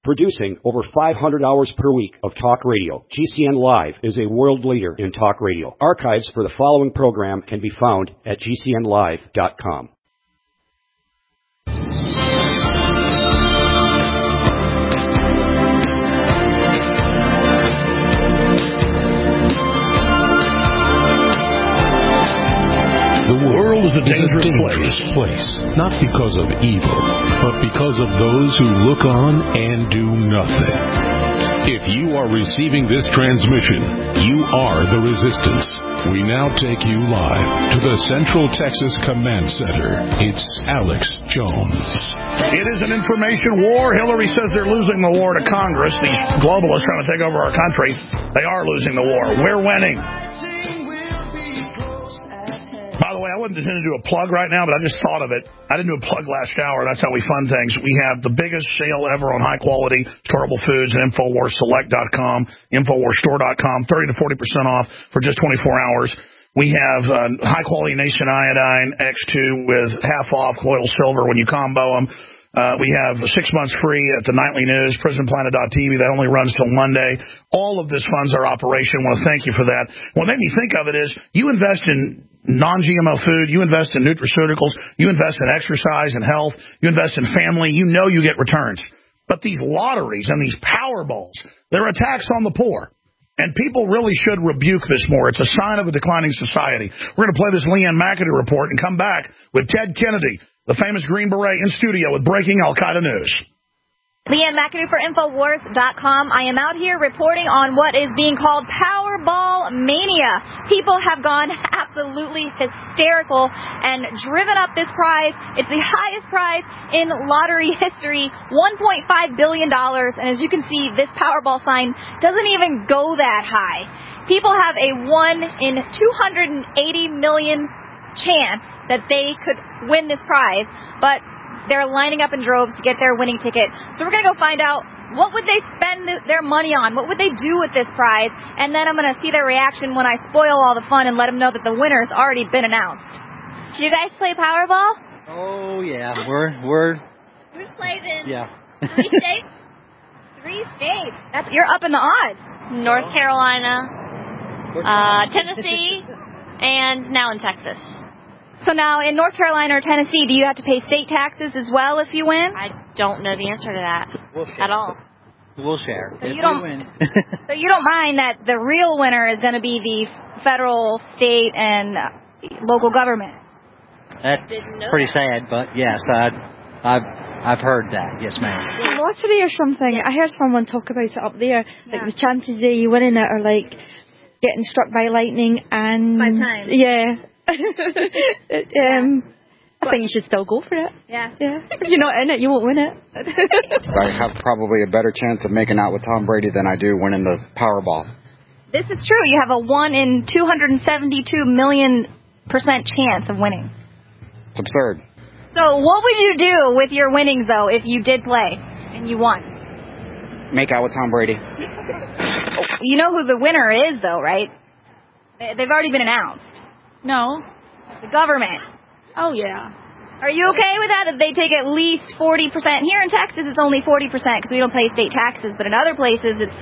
Producing over 500 hours per week of talk radio, GCN Live is a world leader in talk radio. Archives for the following program can be found at GCNlive.com. The world is a dangerous place, not because of evil, but because of those who look on and do nothing. If you are receiving this transmission, you are the resistance. We now take you live to the Central Texas Command Center. It's Alex Jones. It is an information war. Hillary says they're losing the war to Congress. These globalists trying to take over our country. They are losing the war. We're winning. By the way, I wasn't intending to do a plug right now, but I just thought of it. I didn't do a plug last hour. That's how we fund things. We have the biggest sale ever on high-quality storable foods at InfoWarsSelect.com, InfoWarsStore.com, 30 to 40% off for just 24 hours. We have high-quality Nation Iodine X2 with half off colloidal silver when you combo them. We have 6 months free at the Nightly News, PrisonPlanet.tv. That only runs till Monday. All of this funds our operation. I want to thank you for that. What made me think of it is you invest in non-GMO food, you invest in nutraceuticals, you invest in exercise and health, you invest in family, you know you get returns. But these lotteries and these Powerballs, they're a tax on the poor. And people really should rebuke this more. It's a sign of a declining society. We're going to play this Leanne McAdoo report and come back with Ted Kennedy, the famous Green Beret, in studio with breaking Al-Qaeda news. Leanne McAdoo for Infowars.com. I am out here reporting on what is being called Powerball Mania. People have gone absolutely hysterical and driven up this prize. It's the highest prize in lottery history, $1.5 billion. And as you can see, this Powerball sign doesn't even go that high. People have a 1 in 280 million chance that they could win this prize, but they're lining up in droves to get their winning ticket. So we're going to go find out what would they spend their money on, what would they do with this prize, and then I'm going to see their reaction when I spoil all the fun and let them know that the winner's already been announced. Do you guys play Powerball? Oh, yeah. We're Who's played in? Yeah. 3 states? 3 states. You're up in the odds. North Carolina, Tennessee, and now in Texas. So now in North Carolina or Tennessee, do you have to pay state taxes as well if you win? I don't know the answer to that at all. We'll share. So you don't mind that the real winner is going to be the federal, state, and local government? That's pretty sad, but yes, I've heard that. Yes, ma'am. Lottery or something. I heard someone talk about it up there. Like the chances of you winning it are like getting struck by lightning and 5 times. Yeah. I think you should still go for it. Yeah. If you're not in it, you won't win it. I have probably a better chance of making out with Tom Brady than I do winning the Powerball. This is true. You have a 1 in 272 million % chance of winning. It's absurd. So what would you do with your winnings, though, if you did play and you won? Make out with Tom Brady. You know who the winner is, though, right? They've already been announced. No. The government. Oh, yeah. Are you okay with that? If they take at least 40%? Here in Texas, it's only 40% because we don't pay state taxes. But in other places, it's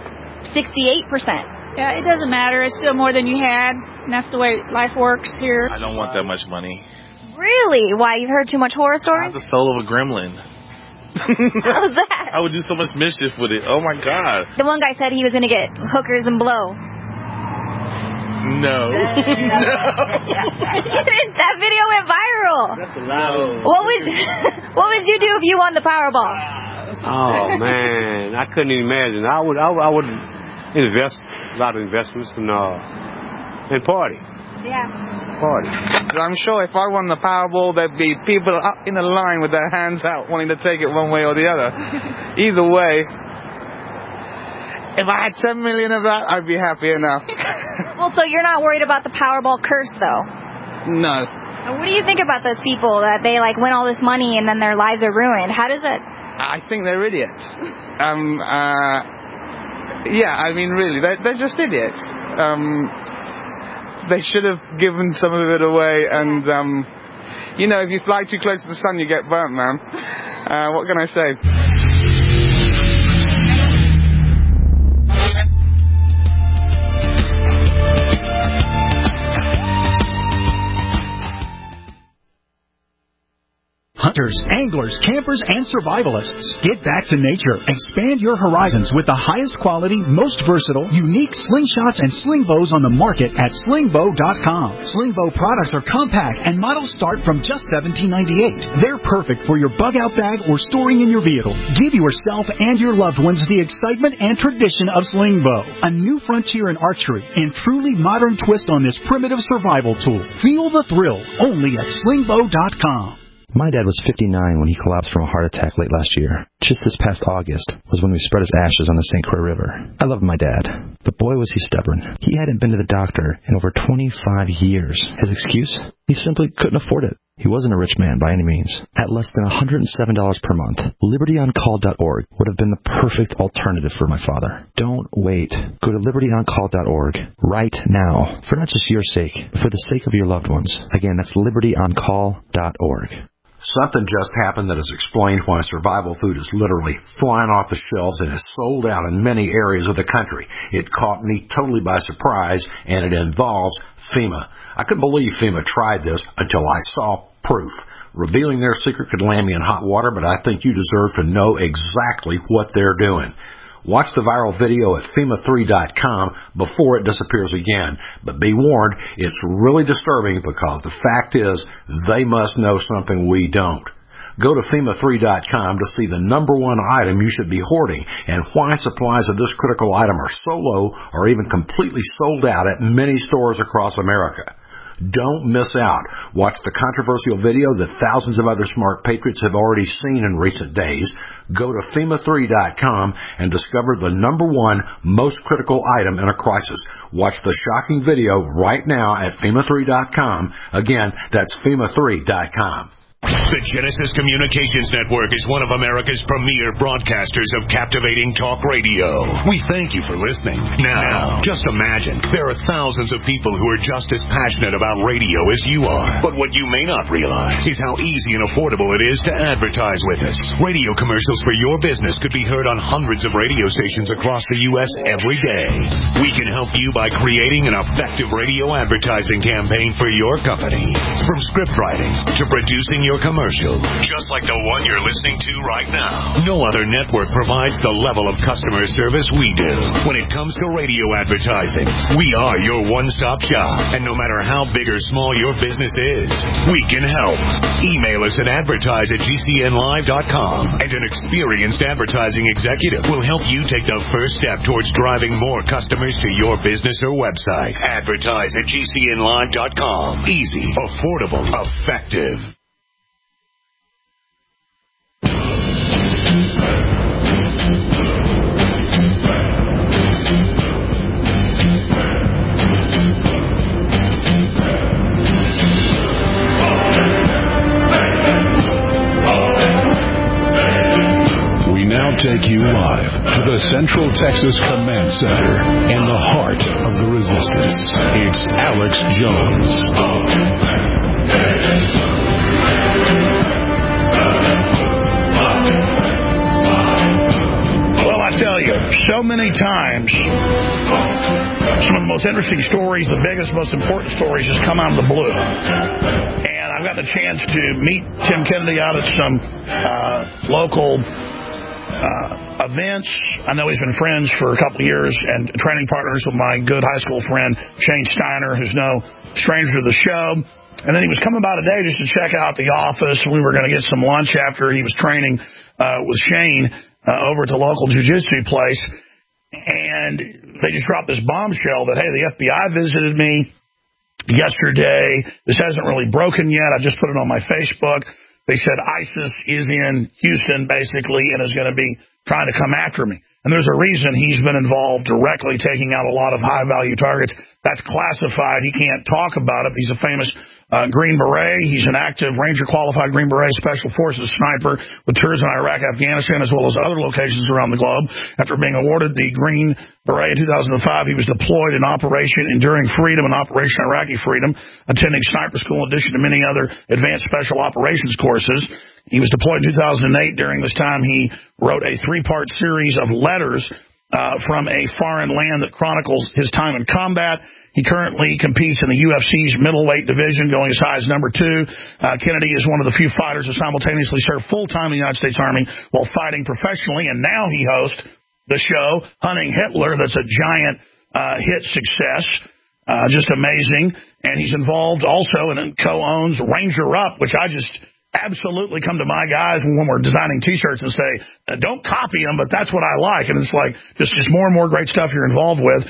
68%. Yeah, it doesn't matter. It's still more than you had. And that's the way life works here. I don't want that much money. Really? Why? You've heard too much horror I stories? have the soul of a gremlin. How's that? I would do so much mischief with it. Oh, my God. The one guy said he was going to get hookers and blow. No. That video went viral. That's loud. What would you do if you won the Powerball? Oh man, I couldn't even imagine. I would invest a lot of investments and party. Yeah. Party. I'm sure if I won the Powerball, there'd be people up in a line with their hands out wanting to take it one way or the other. Either way, if I had 10 million of that, I'd be happy enough. Well, so you're not worried about the Powerball curse, though? No. And what do you think about those people that they win all this money and then their lives are ruined? How does it? I think they're idiots. Yeah, I mean, really, they're just idiots. They should have given some of it away, and if you fly too close to the sun, you get burnt, man. What can I say? hikers, anglers, campers, and survivalists. Get back to nature. Expand your horizons with the highest quality, most versatile, unique slingshots and sling bows on the market at slingbow.com. Slingbow products are compact and models start from just $17.98. They're perfect for your bug-out bag or storing in your vehicle. Give yourself and your loved ones the excitement and tradition of Slingbow, a new frontier in archery and truly modern twist on this primitive survival tool. Feel the thrill only at slingbow.com. My dad was 59 when he collapsed from a heart attack late last year. Just this past August was when we spread his ashes on the St. Croix River. I loved my dad, but boy was he stubborn. He hadn't been to the doctor in over 25 years. His excuse? He simply couldn't afford it. He wasn't a rich man by any means. At less than $107 per month, LibertyOnCall.org would have been the perfect alternative for my father. Don't wait. Go to LibertyOnCall.org right now, for not just your sake, but for the sake of your loved ones. Again, that's LibertyOnCall.org. Something just happened that has explained why survival food is literally flying off the shelves and is sold out in many areas of the country. It caught me totally by surprise, and it involves FEMA. I couldn't believe FEMA tried this until I saw proof. Revealing their secret could land me in hot water, but I think you deserve to know exactly what they're doing. Watch the viral video at FEMA3.com before it disappears again. But be warned, it's really disturbing because the fact is they must know something we don't. Go to FEMA3.com to see the number one item you should be hoarding and why supplies of this critical item are so low or even completely sold out at many stores across America. Don't miss out. Watch the controversial video that thousands of other smart patriots have already seen in recent days. Go to FEMA3.com and discover the number one most critical item in a crisis. Watch the shocking video right now at FEMA3.com. Again, that's FEMA3.com. The Genesis Communications Network is one of America's premier broadcasters of captivating talk radio. We thank you for listening. Now, just imagine, there are thousands of people who are just as passionate about radio as you are. But what you may not realize is how easy and affordable it is to advertise with us. Radio commercials for your business could be heard on hundreds of radio stations across the U.S. every day. We can help you by creating an effective radio advertising campaign for your company. From script writing to producing your commercial, just like the one you're listening to right now. No other network provides the level of customer service we do. When it comes to radio advertising, we are your one-stop shop. And no matter how big or small your business is, we can help. Email us at advertise@gcnlive.com, and an experienced advertising executive will help you take the first step towards driving more customers to your business or website. Advertise@gcnlive.com. Easy, affordable, effective. Take you live to the Central Texas Command Center in the heart of the resistance. It's Alex Jones. Well, I tell you, so many times, some of the most interesting stories, the biggest, most important stories just come out of the blue. And I've got the chance to meet Tim Kennedy out at some local events. I know he's been friends for a couple of years and training partners with my good high school friend Shane Steiner, who's no stranger to the show. And then he was coming by today just to check out the office. We were going to get some lunch after he was training with Shane over at the local jiu-jitsu place. And they just dropped this bombshell that, hey, the FBI visited me yesterday. This hasn't really broken yet. I just put it on my Facebook. They said ISIS is in Houston, basically, and is going to be trying to come after me. And there's a reason he's been involved directly taking out a lot of high-value targets. That's classified. He can't talk about it. He's a famous Green Beret. He's an active Ranger-qualified Green Beret Special Forces sniper with tours in Iraq, Afghanistan, as well as other locations around the globe. After being awarded the Green Beret in 2005, he was deployed in Operation Enduring Freedom and Operation Iraqi Freedom, attending sniper school in addition to many other advanced special operations courses. He was deployed in 2008. During this time, he wrote a 3-part series of letters from a foreign land that chronicles his time in combat. He currently competes in the UFC's middleweight division, going as high as number 2. Kennedy is one of the few fighters who simultaneously served full-time in the United States Army while fighting professionally, and now he hosts the show Hunting Hitler. That's a giant hit success. Just amazing. And he's involved also and co-owns Ranger Up, which I just absolutely come to my guys when we're designing T-shirts and say, don't copy them, but that's what I like. And it's like just more and more great stuff you're involved with.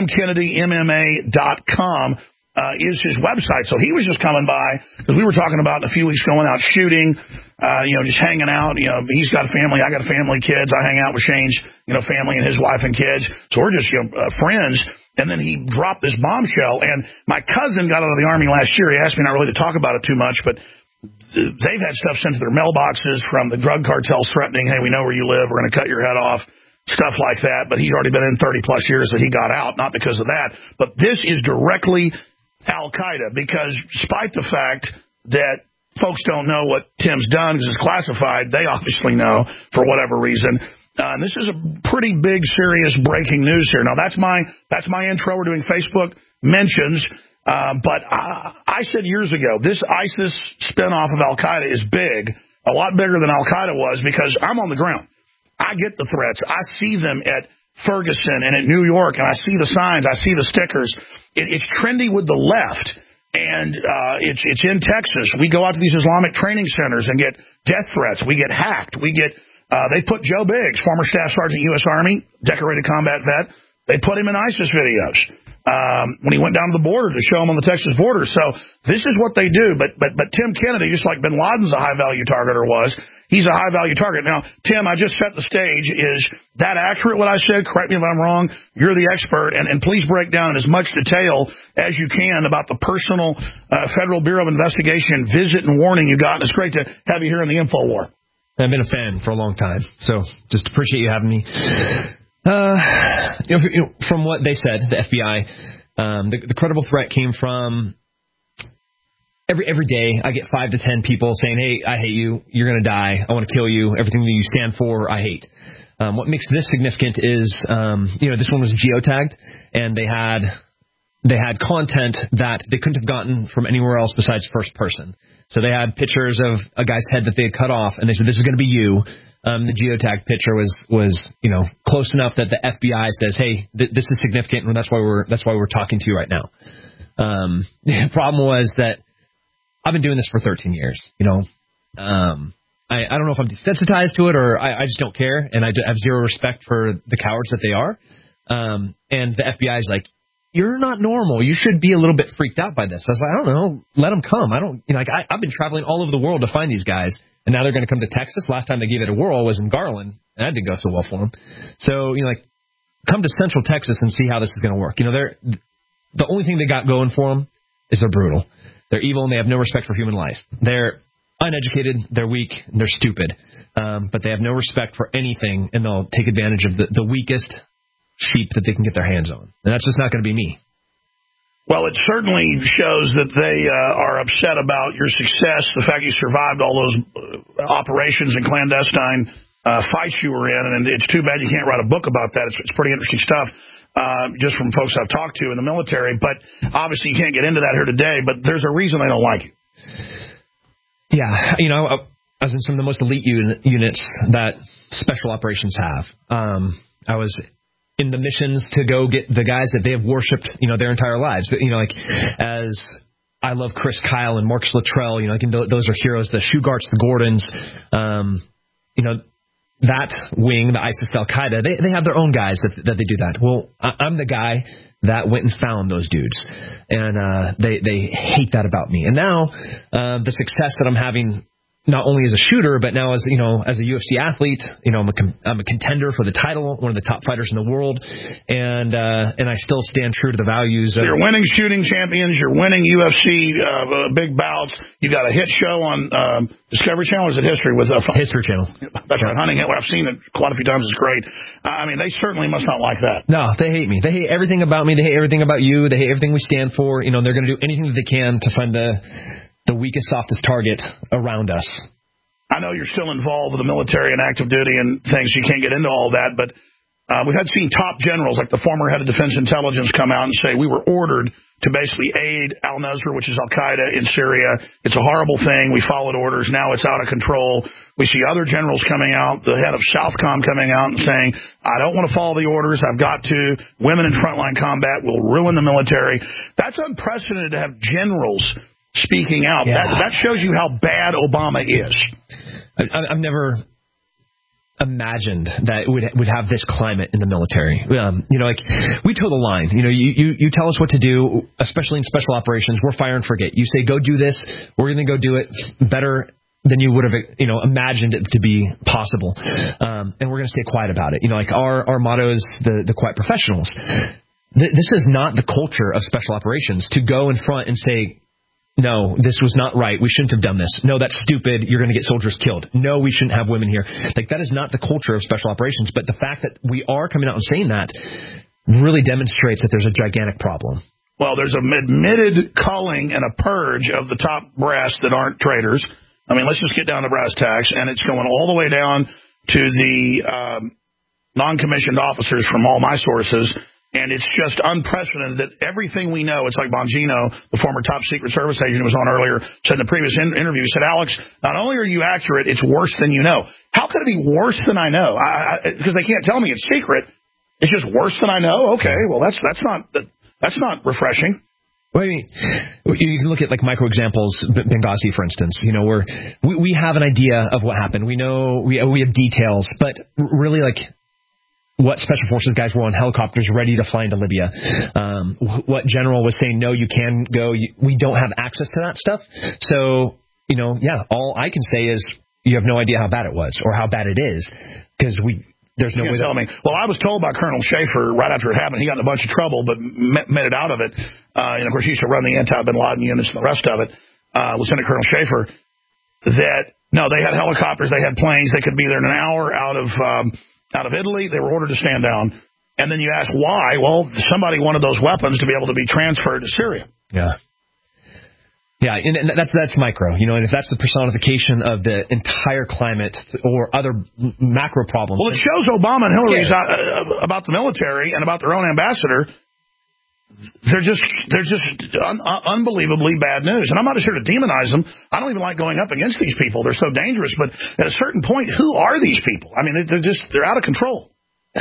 TimKennedyMMA.com is his website. So he was just coming by because we were talking about in a few weeks going out shooting, just hanging out. He's got a family. I got a family, kids. I hang out with Shane's, family and his wife and kids. So we're just friends. And then he dropped this bombshell. And my cousin got out of the Army last year. He asked me not really to talk about it too much, but they've had stuff sent to their mailboxes from the drug cartels threatening, hey, we know where you live, we're going to cut your head off, stuff like that. But he's already been in 30-plus years that he got out, not because of that. But this is directly Al-Qaeda, because despite the fact that folks don't know what Tim's done because it's classified, they obviously know for whatever reason. And this is a pretty big, serious breaking news here. Now, that's my intro. We're doing Facebook mentions. But I said years ago, this ISIS spinoff of Al-Qaeda is big, a lot bigger than Al-Qaeda was, because I'm on the ground. I get the threats. I see them at Ferguson and at New York, and I see the signs. I see the stickers. It's trendy with the left, and it's in Texas. We go out to these Islamic training centers and get death threats. We get hacked. They put Joe Biggs, former Staff Sergeant, U.S. Army, decorated combat vet, they put him in ISIS videos. When he went down to the border to show him on the Texas border. So this is what they do. But Tim Kennedy, just like bin Laden's a high-value target or was, he's a high-value target. Now, Tim, I just set the stage. Is that accurate what I said? Correct me if I'm wrong. You're the expert. And please break down in as much detail as you can about the personal Federal Bureau of Investigation visit and warning you got. And it's great to have you here in the Info War. I've been a fan for a long time. So just appreciate you having me. From what they said, the FBI, the credible threat came from every day. I get 5 to 10 people saying, "Hey, I hate you. You're going to die. I want to kill you. Everything that you stand for, I hate." What makes this significant is, this one was geotagged, and they had content that they couldn't have gotten from anywhere else besides first person. So they had pictures of a guy's head that they had cut off, and they said, "This is going to be you." The geotag picture was close enough that the FBI says, "Hey, this is significant, and that's why we're talking to you right now." The problem was that I've been doing this for 13 years. I don't know if I'm desensitized to it or I just don't care, and I have zero respect for the cowards that they are. And the FBI is like, "You're not normal. You should be a little bit freaked out by this." I was like, "I don't know. Let them come. I've been traveling all over the world to find these guys. And now they're going to come to Texas. Last time they gave it a whirl was in Garland, and that didn't go so well for them. So, come to Central Texas and see how this is going to work. The only thing they got going for them is they're brutal. They're evil, and they have no respect for human life. They're uneducated, they're weak, and they're stupid. But they have no respect for anything, and they'll take advantage of the weakest sheep that they can get their hands on. And that's just not going to be me. Well, it certainly shows that they are upset about your success, the fact you survived all those operations and clandestine fights you were in, and it's too bad you can't write a book about that. It's pretty interesting stuff, just from folks I've talked to in the military, but obviously you can't get into that here today, but there's a reason they don't like you. Yeah, I was in some of the most elite units that special operations have. I was in the missions to go get the guys that they have worshipped, their entire lives. But, as I love Chris Kyle and Marcus Luttrell, those are heroes, the Shugarts, the Gordons, that wing, the ISIS Al-Qaeda, they have their own guys that they do that. Well, I'm the guy that went and found those dudes, and they hate that about me. And now the success that I'm having, not only as a shooter, but now as a UFC athlete, I'm a contender for the title, one of the top fighters in the world, and I still stand true to the values. You're winning shooting champions. You're winning UFC big bouts. You got a hit show on Discovery Channel. Or is it History with History Channel? That's right, Hunting Hitler. I've seen it quite a few times. It's great. They certainly must not like that. No, they hate me. They hate everything about me. They hate everything about you. They hate everything we stand for. They're going to do anything that they can to find the weakest, softest target around us. I know you're still involved with the military and active duty and things. You can't get into all that, but we had seen top generals like the former head of Defense Intelligence come out and say we were ordered to basically aid al-Nusra, which is al-Qaeda in Syria. It's a horrible thing. We followed orders. Now it's out of control. We see other generals coming out, the head of Southcom coming out and saying, I don't want to follow the orders. I've got to. Women in frontline combat will ruin the military. That's unprecedented to have generals speaking out. Yeah. That shows you how bad Obama is. I've never imagined that it would have this climate in the military. Like we toe the line. You tell us what to do, especially in special operations. We're fire and forget. You say go do this, we're going to go do it better than you would have imagined it to be possible. And we're going to stay quiet about it. Like our motto is the quiet professionals. This is not the culture of special operations to go in front and say, no, this was not right. We shouldn't have done this. No, that's stupid. You're going to get soldiers killed. No, we shouldn't have women here. Like, that is not the culture of special operations. But the fact that we are coming out and saying that really demonstrates that there's a gigantic problem. Well, there's an admitted culling and a purge of the top brass that aren't traitors. I mean, let's just get down to brass tacks. And it's going all the way down to the non-commissioned officers from all my sources. And it's just unprecedented that everything we know, it's like Bongino, the former top Secret Service agent who was on earlier, said in the previous interview, he said, Alex, not only are you accurate, it's worse than you know. How could it be worse than I know? Because they can't tell me it's secret. It's just worse than I know? Okay, well, that's not refreshing. Well, I mean, you can look at like micro examples, Benghazi, for instance, where we have an idea of what happened. We know we have details, but really like what Special Forces guys were on helicopters ready to fly into Libya. What General was saying, no, you can go. We don't have access to that stuff. So, all I can say is you have no idea how bad it was or how bad it is because there's no way to tell me. Well, I was told by Colonel Schaefer right after it happened, he got in a bunch of trouble, but made it out of it. And, of course, he used to run the anti-Bin Laden units and the rest of it. Lieutenant Colonel Schaefer, that, no, they had helicopters, they had planes, they could be there in an hour out of Italy. They were ordered to stand down. And then you ask why? Well, somebody wanted those weapons to be able to be transferred to Syria. Yeah. Yeah, and that's micro, and if that's the personification of the entire climate or other macro problems. Well, it shows Obama and Hillary's about the military and about their own ambassador. They're just unbelievably bad news. And I'm not here to demonize them. I don't even like going up against these people. They're so dangerous. But at a certain point, who are these people? I mean, they're out of control.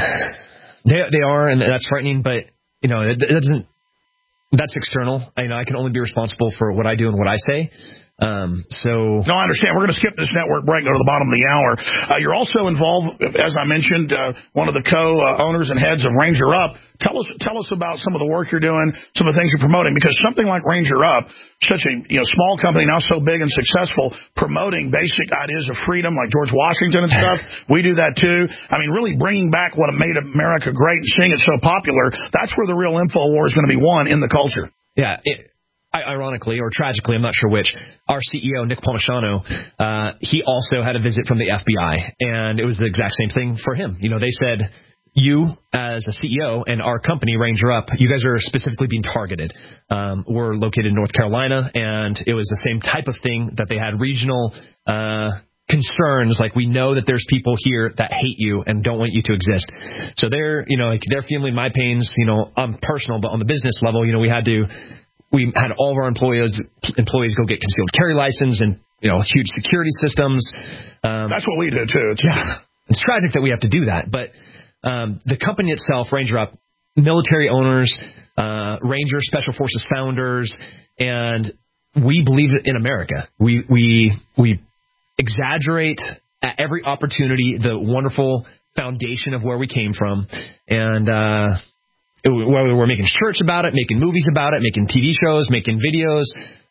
They are, and that's frightening. But, it doesn't. That's external. I can only be responsible for what I do and what I say. No, I understand. We're going to skip this network break, go to the bottom of the hour. You're also involved, as I mentioned, one of the co-owners and heads of Ranger Up. Tell us about some of the work you're doing, some of the things you're promoting, because something like Ranger Up, such a small company now so big and successful, promoting basic ideas of freedom like George Washington and stuff. We do that too. I mean, really bringing back what made America great and seeing it so popular. That's where the real info war is going to be won in the culture. Yeah. Ironically or tragically, I'm not sure which, our CEO, Nick Palmisano, he also had a visit from the FBI, and it was the exact same thing for him. They said, you as a CEO and our company, Ranger Up, you guys are specifically being targeted. We're located in North Carolina, and it was the same type of thing that they had regional concerns, like we know that there's people here that hate you and don't want you to exist. So they're feeling my pains, on personal, but on the business level, we had all of our employees go get concealed carry license and, huge security systems. That's what we did too. It's tragic that we have to do that. But the company itself, Ranger Up, military owners, Ranger Special Forces founders, and we believe in America. We exaggerate at every opportunity the wonderful foundation of where we came from. And whether we're making shirts about it, making movies about it, making TV shows, making videos,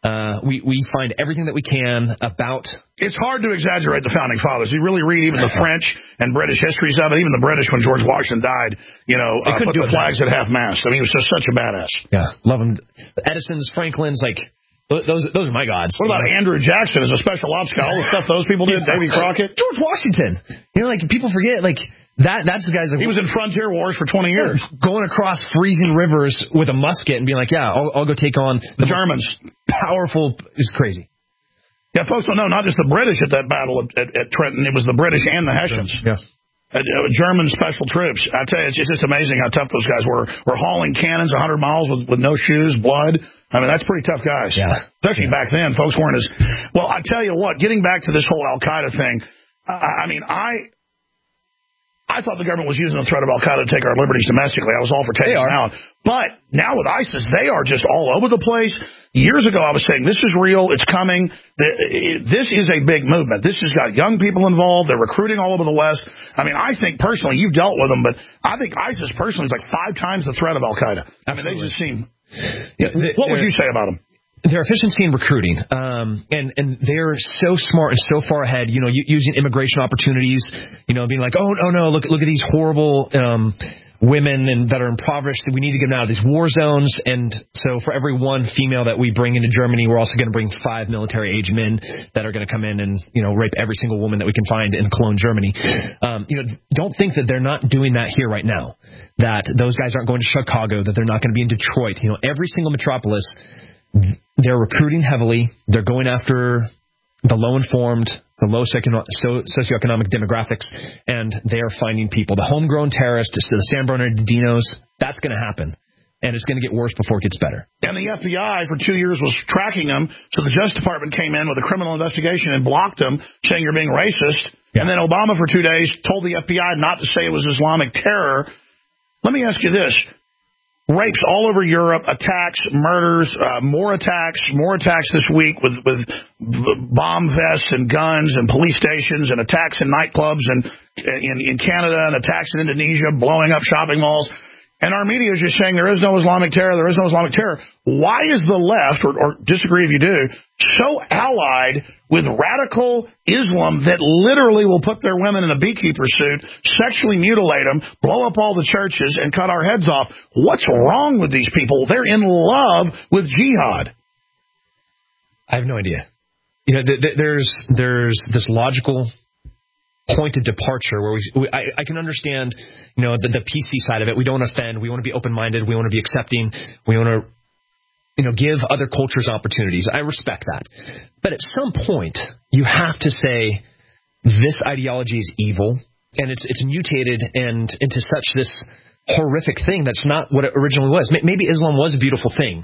we find everything that we can about. It's hard to exaggerate the founding fathers. You really read even the French and British histories of it. Even the British, when George Washington died, they couldn't put the flags at half-mast. I mean, he was just such a badass. Yeah, love him. Edison's, Franklin's, those are my gods. What about Andrew Jackson as a special ops guy? All the stuff those people did, Davy Crockett, George Washington. People forget that's the guys. He was in frontier wars for 20 years, going across freezing rivers with a musket and being like, "Yeah, I'll go take on the Germans." Powerful is crazy. Yeah, folks don't know, not just the British at that battle at Trenton. It was the British and the Hessians. Yeah. German special troops. I tell you, it's just amazing how tough those guys were. We're hauling cannons 100 miles with no shoes, blood. I mean, that's pretty tough guys. Yeah. Especially back then. Folks weren't as... Well, I tell you what, getting back to this whole Al-Qaeda thing, I thought the government was using the threat of Al-Qaeda to take our liberties domestically. I was all for taking them out. But now with ISIS, they are just all over the place. Years ago, I was saying, this is real. It's coming. This is a big movement. This has got young people involved. They're recruiting all over the West. I mean, I think personally, you've dealt with them, but I think ISIS personally is like 5 times the threat of Al-Qaeda. I mean, they just seem... what would you say about them? Their efficiency in recruiting, and they're so smart and so far ahead, using immigration opportunities, being like, oh no, look at these horrible women that are impoverished that we need to get them out of these war zones. And so for every one female that we bring into Germany, we're also going to bring 5 military-age men that are going to come in and, rape every single woman that we can find in Cologne, Germany. Don't think that they're not doing that here right now, that those guys aren't going to Chicago, that they're not going to be in Detroit. Every single metropolis, they're recruiting heavily. They're going after the low-informed, the low socioeconomic demographics, and they are finding people. The homegrown terrorists, the San Bernardinos, that's going to happen. And it's going to get worse before it gets better. And the FBI for 2 years was tracking them, so the Justice Department came in with a criminal investigation and blocked them, saying you're being racist. Yeah. And then Obama for 2 days told the FBI not to say it was Islamic terror. Let me ask you this. Rapes all over Europe, attacks, murders, more attacks this week with bomb vests and guns and police stations and attacks in nightclubs and in Canada and attacks in Indonesia, blowing up shopping malls. And our media is just saying there is no Islamic terror, there is no Islamic terror. Why is the left, or disagree if you do, so allied with radical Islam that literally will put their women in a beekeeper suit, sexually mutilate them, blow up all the churches, and cut our heads off? What's wrong with these people? They're in love with jihad. I have no idea. There's this logical point of departure where I can understand, the PC side of it. We don't offend. We want to be open-minded. We want to be accepting. We want to, give other cultures opportunities. I respect that. But at some point, you have to say this ideology is evil, and it's mutated and into such this horrific thing that's not what it originally was. Maybe Islam was a beautiful thing,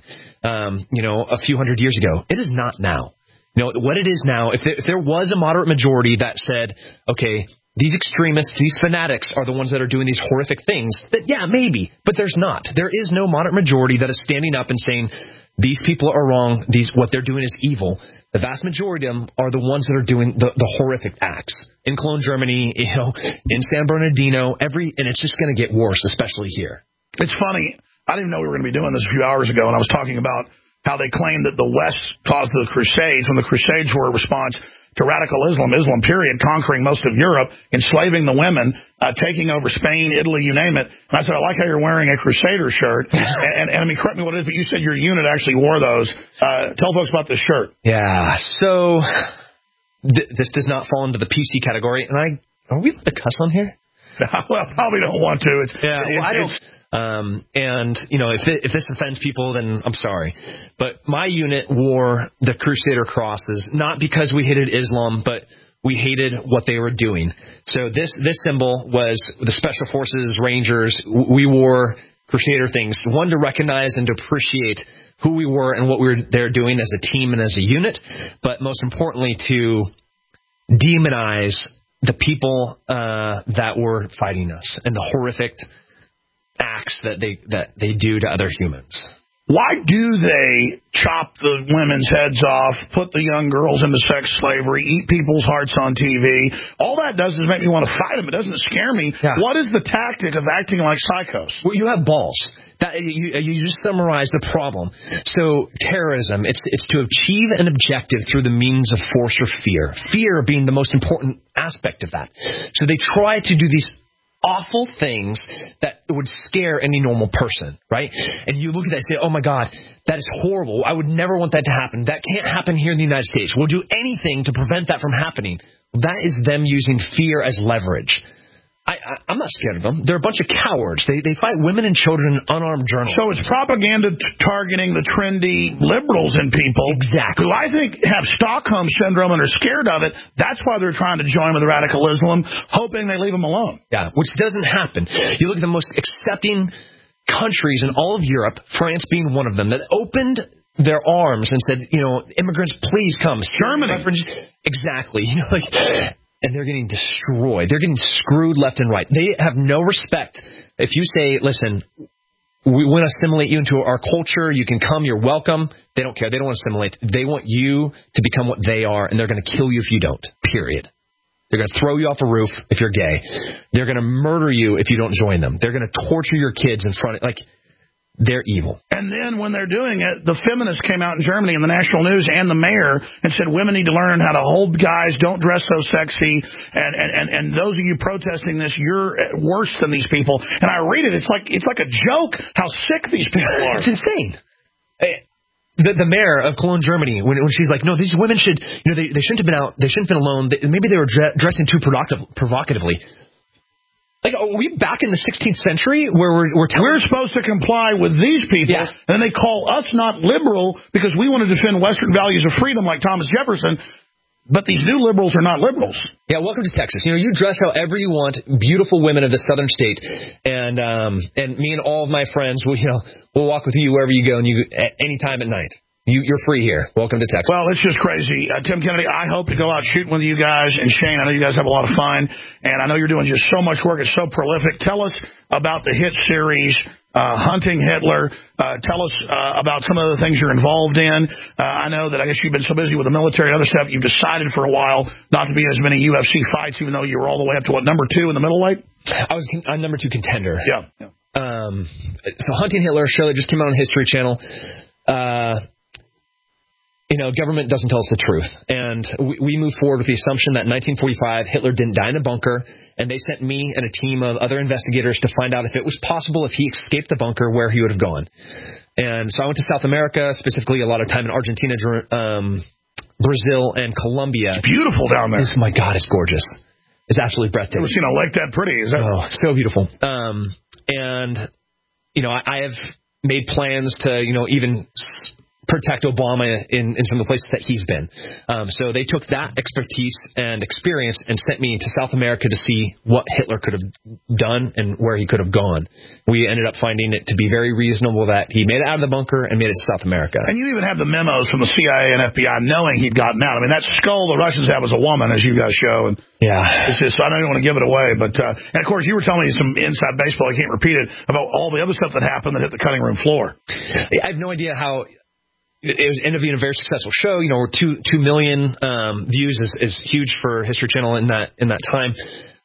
a few hundred years ago. It is not now. What it is now, if there was a moderate majority that said, okay, these extremists, these fanatics are the ones that are doing these horrific things, that yeah, maybe, but there's not. There is no moderate majority that is standing up and saying, these people are wrong, what they're doing is evil. The vast majority of them are the ones that are doing the horrific acts. In Cologne, Germany, in San Bernardino, and it's just going to get worse, especially here. It's funny. I didn't even know we were going to be doing this a few hours ago, and I was talking about how they claimed that the West caused the Crusades, when the Crusades were a response to radical Islam period, conquering most of Europe, enslaving the women, taking over Spain, Italy, you name it. And I said, I like how you're wearing a Crusader shirt. and I mean, correct me what it is, but you said your unit actually wore those. Tell folks about this shirt. Yeah, so this does not fall into the PC category. And are we allowed to cuss on here? Well, probably don't want to. I don't. If this offends people, then I'm sorry. But my unit wore the Crusader crosses, not because we hated Islam, but we hated what they were doing. So this symbol was the Special Forces, Rangers. We wore Crusader things, one, to recognize and to appreciate who we were and what we were there doing as a team and as a unit, but most importantly to demonize the people that were fighting us and the horrific acts that they do to other humans. Why do they chop the women's heads off, put the young girls into sex slavery, eat people's hearts on TV? All that does is make me want to fight them. It doesn't scare me. Yeah. What is the tactic of acting like psychos? Well, you have balls. You just summarized the problem. So terrorism, it's to achieve an objective through the means of force or fear. Fear being the most important aspect of that. So they try to do these awful things that would scare any normal person, right? And you look at that and say, oh my God, that is horrible. I would never want that to happen. That can't happen here in the United States. We'll do anything to prevent that from happening. That is them using fear as leverage. I'm not scared of them. They're a bunch of cowards. They fight women and children and unarmed journalists. So it's propaganda targeting the trendy liberals and people. Exactly. Who I think have Stockholm Syndrome and are scared of it. That's why they're trying to join with radical Islam, hoping they leave them alone. Yeah, which doesn't happen. You look at the most accepting countries in all of Europe, France being one of them, that opened their arms and said, immigrants, please come. Germany. Exactly. And they're getting destroyed. They're getting screwed left and right. They have no respect. If you say, listen, we want to assimilate you into our culture, you can come, you're welcome, they don't care. They don't want to assimilate. They want you to become what they are, and they're going to kill you if you don't, period. They're going to throw you off a roof if you're gay. They're going to murder you if you don't join them. They're going to torture your kids in front of, they're evil. And then when they're doing it, the feminists came out in Germany in the national news and the mayor and said women need to learn how to hold guys, don't dress so sexy, and those of you protesting this, you're worse than these people. And I read it, it's like a joke how sick these people are. It's insane. The mayor of Cologne, Germany, when she's like, no, these women should, they shouldn't have been out, they shouldn't have been alone, maybe they were dressing too provocatively. Are we back in the 16th century where we're supposed to comply with these people, and they call us not liberal because we want to defend Western values of freedom like Thomas Jefferson, but these new liberals are not liberals. Yeah, welcome to Texas. You dress however you want, beautiful women of the southern state, and me and all of my friends, we'll walk with you wherever you go, and any time at night. You're free here. Welcome to Texas. Well, it's just crazy. Tim Kennedy, I hope to go out shooting with you guys. And Shane, I know you guys have a lot of fun. And I know you're doing just so much work. It's so prolific. Tell us about the hit series, Hunting Hitler. Tell us about some of the things you're involved in. I know that I guess you've been so busy with the military and other stuff, you've decided for a while not to be in as many UFC fights, even though you were all the way up to, number 2 in the middleweight? I'm number 2 contender. Yeah. So Hunting Hitler show that just came out on History Channel. Government doesn't tell us the truth. And we move forward with the assumption that in 1945, Hitler didn't die in a bunker, and they sent me and a team of other investigators to find out if it was possible if he escaped the bunker, where he would have gone. And so I went to South America, specifically a lot of time in Argentina, Brazil, and Colombia. It's beautiful down there. My God, it's gorgeous. It's absolutely breathtaking. I've never seen a lake that pretty. Is that? Oh, so beautiful. I have made plans to, even protect Obama in some of the places that he's been. So they took that expertise and experience and sent me to South America to see what Hitler could have done and where he could have gone. We ended up finding it to be very reasonable that he made it out of the bunker and made it to South America. And you even have the memos from the CIA and FBI knowing he'd gotten out. I mean, that skull the Russians have was a woman, as you guys show. And yeah. It's just, I don't even want to give it away. But and of course, you were telling me some inside baseball, I can't repeat it, about all the other stuff that happened that hit the cutting room floor. I have no idea how. It ended up being a very successful show. We're 2 million views is huge for History Channel in that time.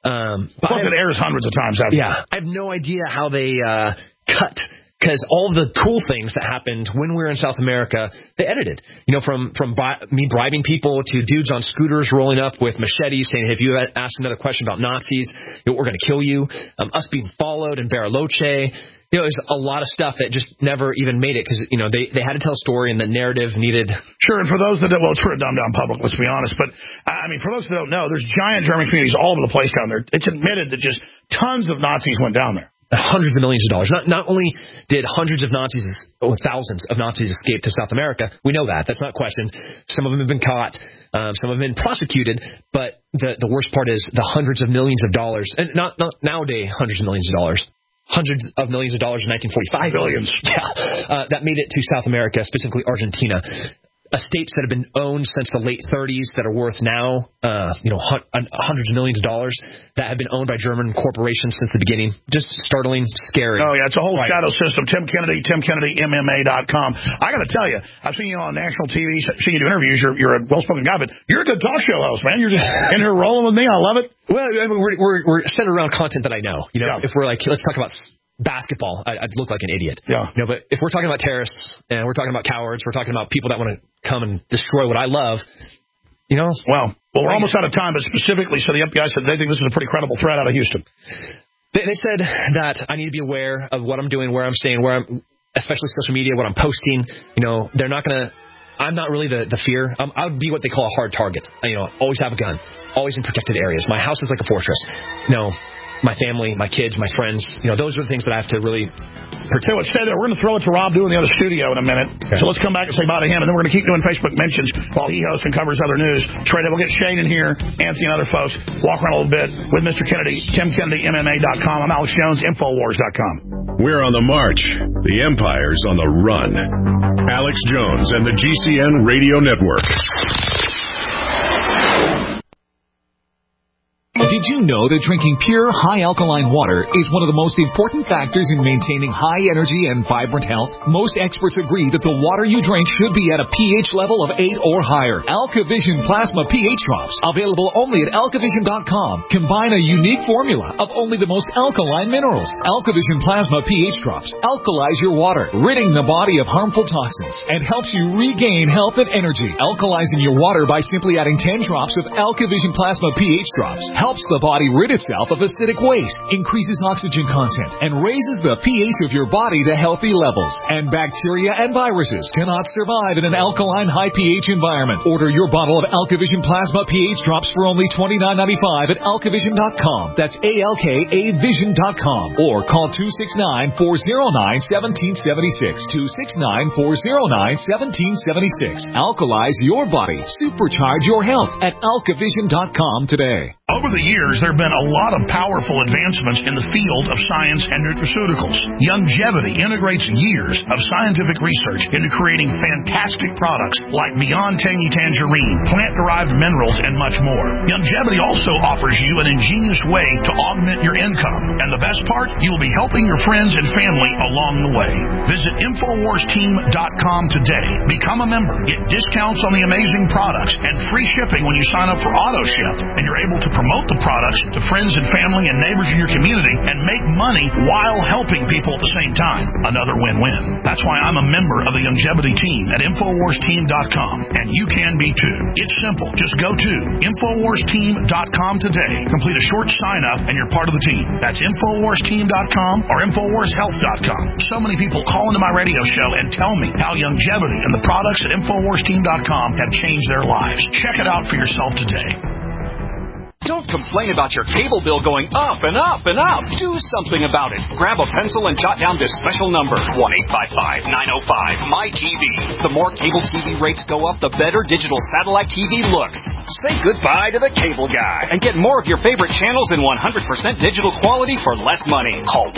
Plus, it airs hundreds of times. I have no idea how they cut, because all the cool things that happened when we were in South America, they edited. From me bribing people to dudes on scooters rolling up with machetes saying, hey, if you ask another question about Nazis, we're going to kill you. Us being followed in Bariloche. There's a lot of stuff that just never even made it because, they had to tell a story and the narrative needed. Sure, and for those that don't, it's for a dumbed-down public, let's be honest. But, for those that don't know, there's giant German communities all over the place down there. It's admitted that just tons of Nazis went down there. Hundreds of millions of dollars. Not only did hundreds of Nazis, or thousands of Nazis escape to South America, we know that. That's not questioned. Some of them have been caught. Some have been prosecuted. But the worst part is the hundreds of millions of dollars, and not nowadays hundreds of millions of dollars. Hundreds of millions of dollars in 1945. Billions. Yeah. That made it to South America, specifically Argentina. Estates that have been owned since the late 30s that are worth now, hundreds of millions of dollars that have been owned by German corporations since the beginning. Just startling, scary. Oh, yeah, it's a whole shadow system. Tim Kennedy, TimKennedyMMA.com. I got to tell you, I've seen you on national TV, seen you do interviews. You're a well-spoken guy, but you're a good talk show host, man. You're just in here rolling with me. I love it. Well, we're centered around content that I know. If we're like, let's talk about basketball, I'd look like an idiot. Yeah. But if we're talking about terrorists and we're talking about cowards, we're talking about people that want to come and destroy what I love, Well, we're almost out of time, but specifically, so the FBI said they think this is a pretty credible threat out of Houston. They said that I need to be aware of what I'm doing, where I'm staying, especially social media, what I'm posting. They're not going to. I'm not really the fear. I would be what they call a hard target. Always have a gun, always in protected areas. My house is like a fortress. my family, my kids, my friends. Those are the things that I have to really protect. So stay there. We're going to throw it to Rob Dew in the other studio in a minute. Okay. So let's come back and say bye to him, and then we're going to keep doing Facebook mentions while he hosts and covers other news. Straight up, we'll get Shane in here, Anthony and other folks, walk around a little bit with Mr. Kennedy, TimKennedyMMA.com. I'm Alex Jones, Infowars.com. We're on the march. The Empire's on the run. Alex Jones and the GCN Radio Network. Did you know that drinking pure, high-alkaline water is one of the most important factors in maintaining high energy and vibrant health? Most experts agree that the water you drink should be at a pH level of 8 or higher. AlkaVision Plasma pH Drops, available only at alkavision.com, combine a unique formula of only the most alkaline minerals. AlkaVision Plasma pH Drops alkalize your water, ridding the body of harmful toxins, and helps you regain health and energy. Alkalizing your water by simply adding 10 drops of AlkaVision Plasma pH Drops helps the body rid itself of acidic waste, increases oxygen content, and raises the pH of your body to healthy levels. And bacteria and viruses cannot survive in an alkaline high pH environment. Order your bottle of AlkaVision Plasma pH Drops for only $29.95 at alkavision.com. That's ALKAvision.com. Or call 269-409-1776. 269-409-1776. Alkalize your body. Supercharge your health at alkavision.com today. Over the years, there have been a lot of powerful advancements in the field of science and nutraceuticals. Youngevity integrates years of scientific research into creating fantastic products like Beyond Tangy Tangerine, plant-derived minerals, and much more. Youngevity also offers you an ingenious way to augment your income. And the best part, you will be helping your friends and family along the way. Visit InfoWarsTeam.com today. Become a member. Get discounts on the amazing products and free shipping when you sign up for AutoShip. And you're able to promote the products to friends and family and neighbors in your community and make money while helping people at the same time. Another win-win. That's why I'm a member of the Youngevity team at InfoWarsTeam.com, and you can be too. It's simple. Just go to InfoWarsTeam.com today. Complete a short sign-up, and you're part of the team. That's InfoWarsTeam.com or InfoWarsHealth.com. So many people call into my radio show and tell me how Youngevity and the products at InfoWarsTeam.com have changed their lives. Check it out for yourself today. Don't complain about your cable bill going up and up and up. Do something about it. Grab a pencil and jot down this special number, 1-855-905-MyTV. The more cable TV rates go up, the better digital satellite TV looks. Say goodbye to the cable guy and get more of your favorite channels in 100% digital quality for less money. Call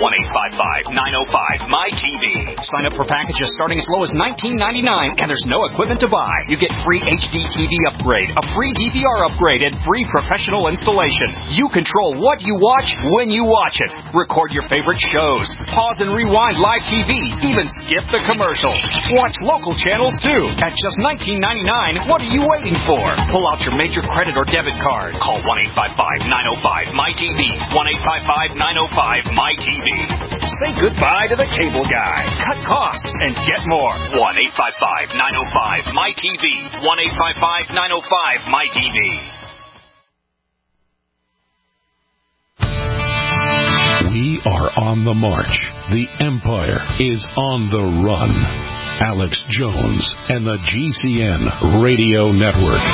1-855-905-MyTV. Sign up for packages starting as low as $19.99, and there's no equipment to buy. You get free HD TV upgrade, a free DVR upgrade, and free professional installation. You control what you watch when you watch it. Record your favorite shows. Pause and rewind live TV. Even skip the commercials. Watch local channels too. At just $19.99, what are you waiting for? Pull out your major credit or debit card. Call 1-855-905-MyTV. 1-855-905-MyTV. Say goodbye to the cable guy. Cut costs and get more. 1-855-905-MyTV. 1-855-905-MyTV. We are on the march. The Empire is on the run. Alex Jones and the GCN Radio Network.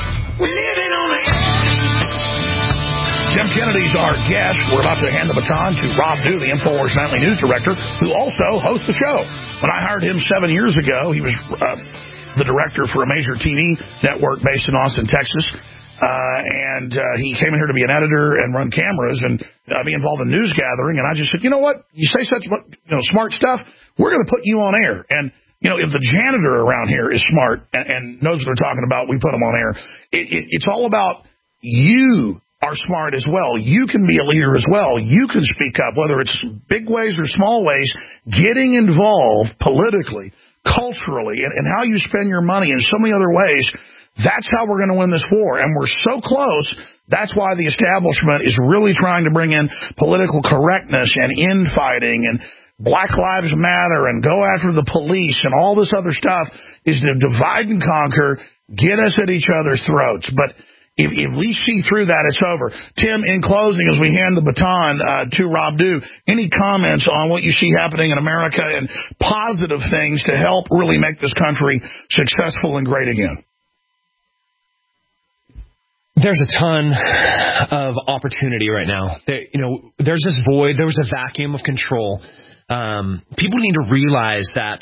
Tim Kennedy's our guest. We're about to hand the baton to Rob Dew, the InfoWars Nightly News Director, who also hosts the show. When I hired him 7 years ago, he was the director for a major TV network based in Austin, Texas. And he came in here to be an editor and run cameras and be involved in news gathering. And I just said, you know what? You say such smart stuff, we're going to put you on air. And, if the janitor around here is smart and knows what they're talking about, we put them on air. It's all about you are smart as well. You can be a leader as well. You can speak up, whether it's big ways or small ways, getting involved politically, culturally, and how you spend your money in so many other ways. That's how we're going to win this war, and we're so close. That's why the establishment is really trying to bring in political correctness and infighting and Black Lives Matter and go after the police and all this other stuff is to divide and conquer, get us at each other's throats. But if we see through that, it's over. Tim, in closing, as we hand the baton to Rob Dew, any comments on what you see happening in America and positive things to help really make this country successful and great again? There's a ton of opportunity right now. There's this void. There was a vacuum of control. People need to realize that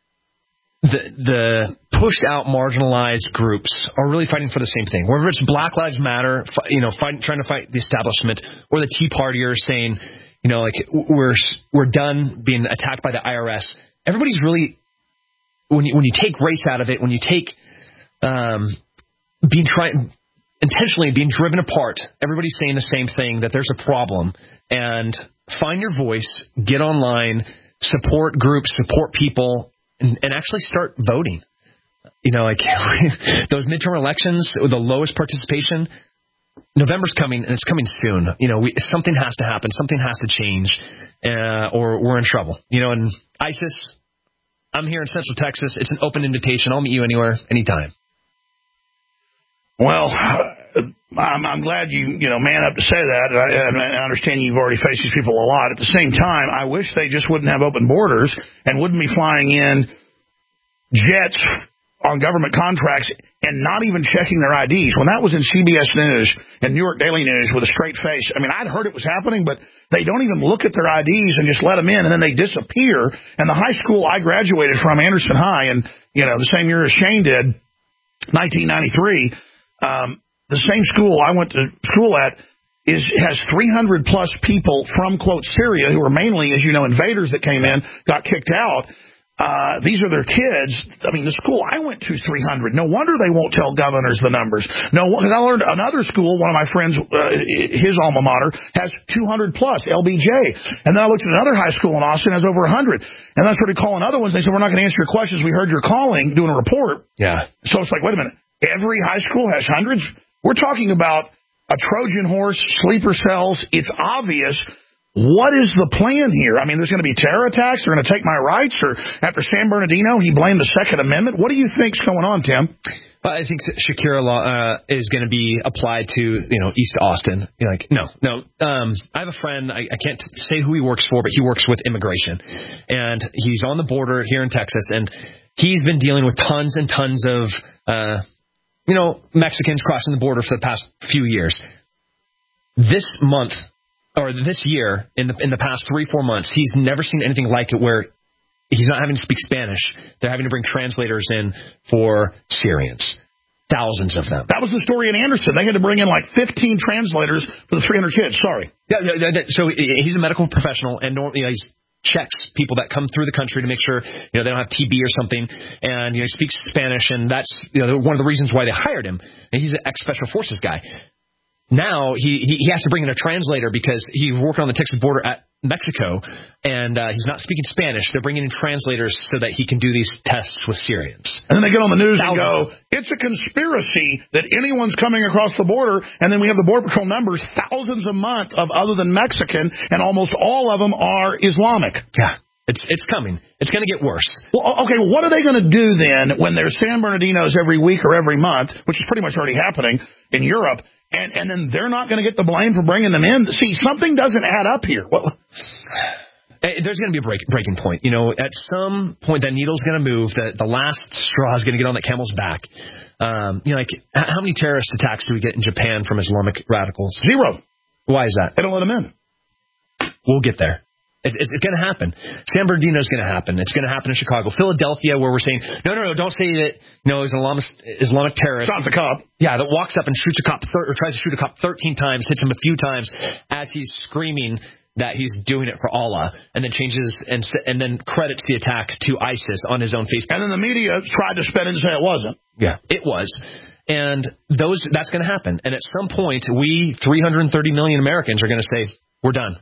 the pushed out, marginalized groups are really fighting for the same thing. Whether it's Black Lives Matter, trying to fight the establishment, or the Tea Partiers saying, we're done being attacked by the IRS. Everybody's really, when you take race out of it, when you take intentionally being driven apart, everybody's saying the same thing, that there's a problem. And find your voice, get online, support groups, support people, and actually start voting. Those midterm elections with the lowest participation, November's coming, and it's coming soon. Something has to happen. Something has to change, or we're in trouble. And ISIS, I'm here in Central Texas. It's an open invitation. I'll meet you anywhere, anytime. Well, I'm glad you man up to say that. I understand you've already faced these people a lot. At the same time, I wish they just wouldn't have open borders and wouldn't be flying in jets on government contracts and not even checking their IDs. When that was in CBS News and New York Daily News with a straight face, I'd heard it was happening, but they don't even look at their IDs and just let them in, and then they disappear. And the high school I graduated from, Anderson High, and the same year as Shane did, 1993, the same school I went to school at has 300 plus people from, quote, Syria, who were mainly, as you know, invaders that came in, got kicked out. These are their kids. The school I went to, 300. No wonder they won't tell governors the numbers. No, because I learned another school, one of my friends, his alma mater, has 200 plus, LBJ. And then I looked at another high school in Austin, has over 100. And I started calling other ones. They said, we're not going to answer your questions. We heard you're calling, doing a report. Yeah. So it's like, wait a minute. Every high school has hundreds? We're talking about a Trojan horse, sleeper cells. It's obvious. What is the plan here? There's going to be terror attacks. They're going to take my rights. Or after San Bernardino, he blamed the Second Amendment. What do you think's going on, Tim? I think Shakira law is going to be applied to, East Austin. No. I have a friend. I can't say who he works for, but he works with immigration. And he's on the border here in Texas. And he's been dealing with tons and tons of Mexicans crossing the border for the past few years. This month, or this year, in the past 3-4 months, he's never seen anything like it, where he's not having to speak Spanish. They're having to bring translators in for Syrians. Thousands of them. That was the story in Anderson. They had to bring in like 15 translators for the 300 kids. Sorry. Yeah, so he's a medical professional, and normally he checks people that come through the country to make sure they don't have TB or something, and he speaks Spanish, and that's one of the reasons why they hired him. And he's an ex-Special Forces guy. Now he has to bring in a translator because he's working on the Texas border at Mexico, and he's not speaking Spanish. They're bringing in translators so that he can do these tests with Syrians. And then they get on the news and go, it's a conspiracy that anyone's coming across the border, and then we have the Border Patrol numbers, thousands a month of other than Mexican, and almost all of them are Islamic. Yeah. It's coming. It's going to get worse. Well, okay, what are they going to do then when there's San Bernardinos every week or every month, which is pretty much already happening in Europe, and then they're not going to get the blame for bringing them in? See, something doesn't add up here. There's going to be a breaking point. At some point, that needle's going to move. The last straw is going to get on the camel's back. How many terrorist attacks do we get in Japan from Islamic radicals? 0. Why is that? They don't let them in. We'll get there. It's going to happen. San Bernardino is going to happen. It's going to happen in Chicago. Philadelphia, where we're saying, no, don't say that, Islamic terrorist. Shot the cop. Yeah, that walks up and shoots a cop, or tries to shoot a cop 13 times, hits him a few times as he's screaming that he's doing it for Allah, and then changes and then credits the attack to ISIS on his own Facebook. And then the media tried to spin it and say it wasn't. Yeah, it was. And that's going to happen. And at some point, we 330 million Americans are going to say, we're done.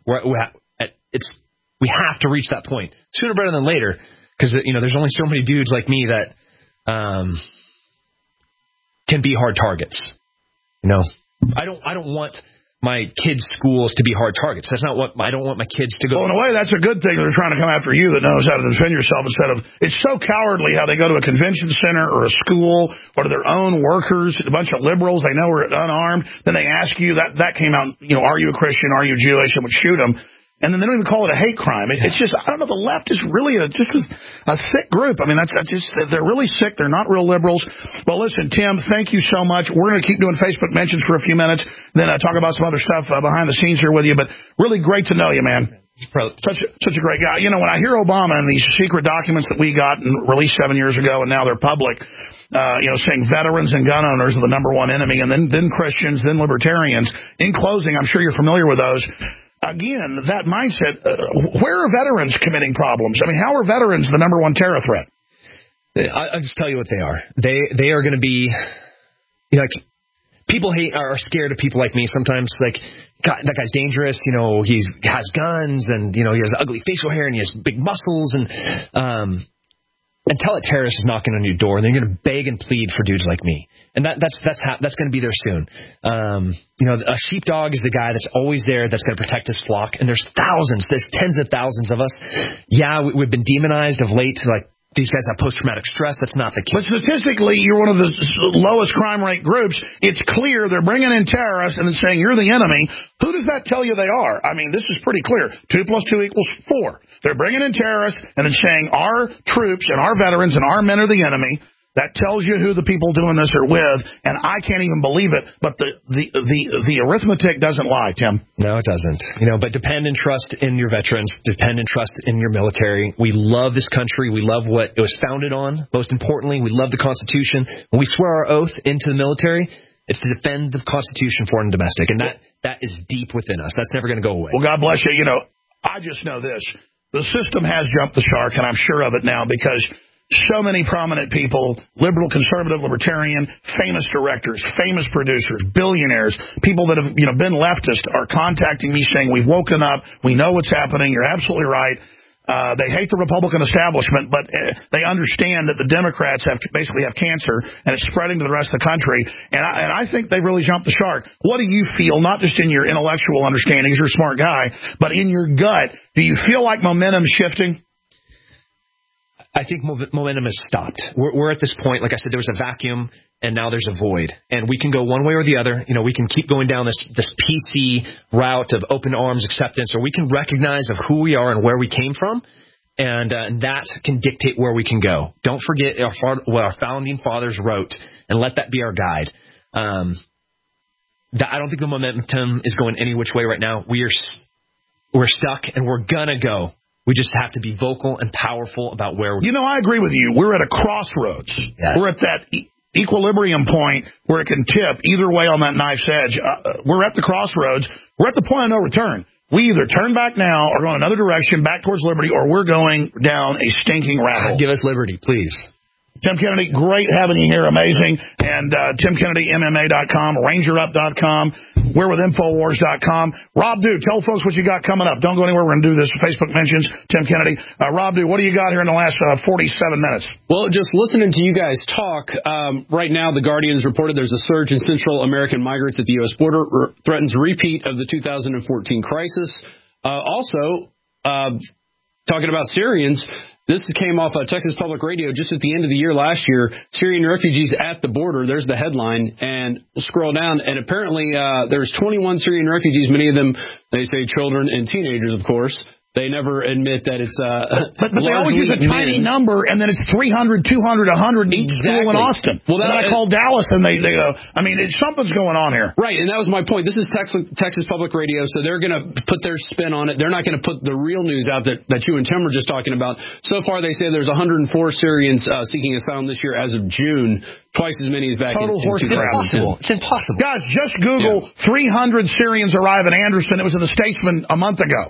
We have to reach that point sooner rather than later, because there's only so many dudes like me that can be hard targets. I don't want my kids' schools to be hard targets. That's not what I don't want my kids to go. Well, in a way, that's a good thing. They're trying to come after you that knows how to defend yourself instead of, it's so cowardly how they go to a convention center or a school or to their own workers, a bunch of liberals they know are unarmed. Then they ask you that came out, are you a Christian? Are you Jewish? And would shoot them. And then they don't even call it a hate crime. It's just, I don't know, the left is really just a sick group. I mean, that's just, they're really sick. They're not real liberals. Well, listen, Tim, thank you so much. We're going to keep doing Facebook mentions for a few minutes, then talk about some other stuff behind the scenes here with you. But really great to know you, man. Such a great guy. You know, when I hear Obama and these secret documents that we got and released 7 years ago and now they're public, saying veterans and gun owners are the number one enemy, and then Christians, then libertarians. In closing, I'm sure you're familiar with those. Again, that mindset, where are veterans committing problems? I mean, how are veterans the number one terror threat? I'll just tell you what they are. They are going to be, like, people are scared of people like me sometimes. Like, God, that guy's dangerous. He has guns, and, he has ugly facial hair, and he has big muscles. And until a terrorist is knocking on your door, and they're going to beg and plead for dudes like me. And that's going to be there soon. A sheepdog is the guy that's always there, that's going to protect his flock. And there's tens of thousands of us. Yeah, we've been demonized of late, like, these guys have post-traumatic stress. That's not the case. But statistically, you're one of the lowest crime rate groups. It's clear they're bringing in terrorists and then saying you're the enemy. Who does that tell you they are? I mean, this is pretty clear. 2 + 2 = 4. They're bringing in terrorists and then saying our troops and our veterans and our men are the enemy. That tells you who the people doing this are with, and I can't even believe it. But the arithmetic doesn't lie, Tim. No, it doesn't. But depend and trust in your veterans. Depend and trust in your military. We love this country. We love what it was founded on. Most importantly, we love the Constitution. When we swear our oath into the military, it's to defend the Constitution, foreign and domestic, and that is deep within us. That's never going to go away. Well, God bless you. I just know this: the system has jumped the shark, and I'm sure of it now because so many prominent people, liberal, conservative, libertarian, famous directors, famous producers, billionaires, people that have been leftist are contacting me saying, we've woken up, we know what's happening, you're absolutely right. They hate the Republican establishment, but they understand that the Democrats basically have cancer, and it's spreading to the rest of the country. And I think they really jumped the shark. What do you feel, not just in your intellectual understanding, you're a smart guy, but in your gut, do you feel like momentum's shifting? I think momentum has stopped. We're at this point, like I said, there was a vacuum, and now there's a void. And we can go one way or the other. We can keep going down this PC route of open arms acceptance, or we can recognize of who we are and where we came from, and that can dictate where we can go. Don't forget what our founding fathers wrote, and let that be our guide. I don't think the momentum is going any which way right now. We're stuck, and we're going to go. We just have to be vocal and powerful about where we're... I agree with you. We're at a crossroads. Yes. We're at that equilibrium point where it can tip either way on that knife's edge. We're at the crossroads. We're at the point of no return. We either turn back now or go in another direction, back towards liberty, or we're going down a stinking rat hole. Give us liberty, please. Tim Kennedy, great having you here. Amazing. And TimKennedyMMA.com, RangerUp.com. We're with Infowars.com. Rob Dew, tell folks what you got coming up. Don't go anywhere. We're going to do this Facebook mentions. Tim Kennedy. Rob Dew, what do you got here in the last 47 minutes? Well, just listening to you guys talk, right now the Guardian's reported there's a surge in Central American migrants at the U.S. border, threatens a repeat of the 2014 crisis. Also, talking about Syrians, this came off of Texas Public Radio just at the end of the year last year. Syrian refugees at the border. There's the headline. And scroll down. And apparently there's 21 Syrian refugees, many of them, they say children and teenagers, of course. They never admit that it's but they always use a tiny number, and then it's 300, 200, 100 each school in Austin. Well, then I call Dallas, and they go, something's going on here. Right, and that was my point. This is Texas Public Radio, so they're going to put their spin on it. They're not going to put the real news out that you and Tim were just talking about. So far, they say there's 104 Syrians seeking asylum this year as of June, twice as many as back in 2010. It's impossible. Guys, just Google 300 Syrians arrive in Anderson. It was in the Statesman a month ago.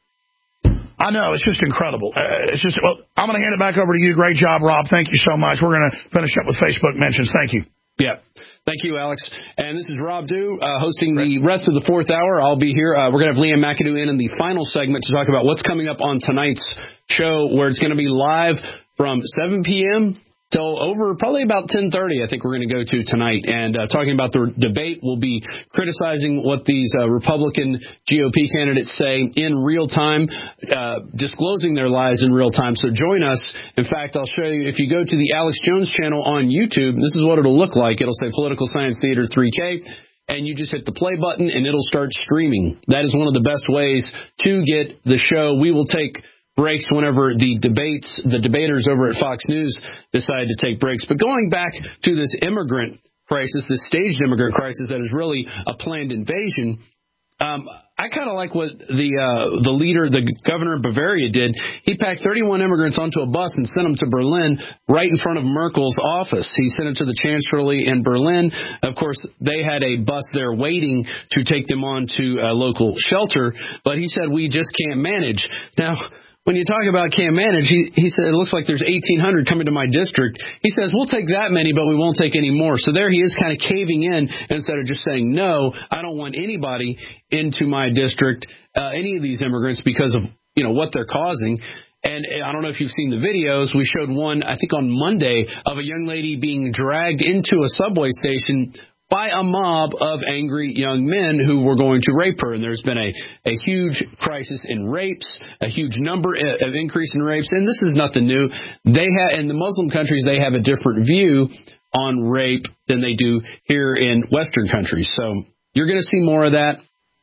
I know. It's just incredible. I'm going to hand it back over to you. Great job, Rob. Thank you so much. We're going to finish up with Facebook mentions. Thank you. Yeah. Thank you, Alex. And this is Rob Dew hosting the rest of the fourth hour. I'll be here. We're going to have Leanne McAdoo in the final segment to talk about what's coming up on tonight's show, where it's going to be live from 7 p.m. till over probably about 10:30, I think we're going to go to tonight. And talking about the debate, we'll be criticizing what these Republican GOP candidates say in real time, disclosing their lies in real time. So join us. In fact, I'll show you, if you go to the Alex Jones channel on YouTube, this is what it'll look like. It'll say Political Science Theater 3K. and you just hit the play button, and it'll start streaming. That is one of the best ways to get the show. We will take breaks whenever the debaters over at Fox News decide to take breaks. But going back to this immigrant crisis, this staged immigrant crisis that is really a planned invasion, I kind of like what the governor of Bavaria did. He packed 31 immigrants onto a bus and sent them to Berlin right in front of Merkel's office. He sent it to the chancellery in Berlin. Of course, they had a bus there waiting to take them on to a local shelter, but he said, we just can't manage. Now, when you talk about can't manage, he said, it looks like there's 1,800 coming to my district. He says, we'll take that many, but we won't take any more. So there he is kind of caving in instead of just saying, no, I don't want anybody into my district, any of these immigrants, because of, what they're causing. And I don't know if you've seen the videos. We showed one, I think on Monday, of a young lady being dragged into a subway station by a mob of angry young men who were going to rape her. And there's been a huge crisis in rapes, a huge number of increase in rapes. And this is nothing new. In the Muslim countries, they have a different view on rape than they do here in Western countries. So you're going to see more of that.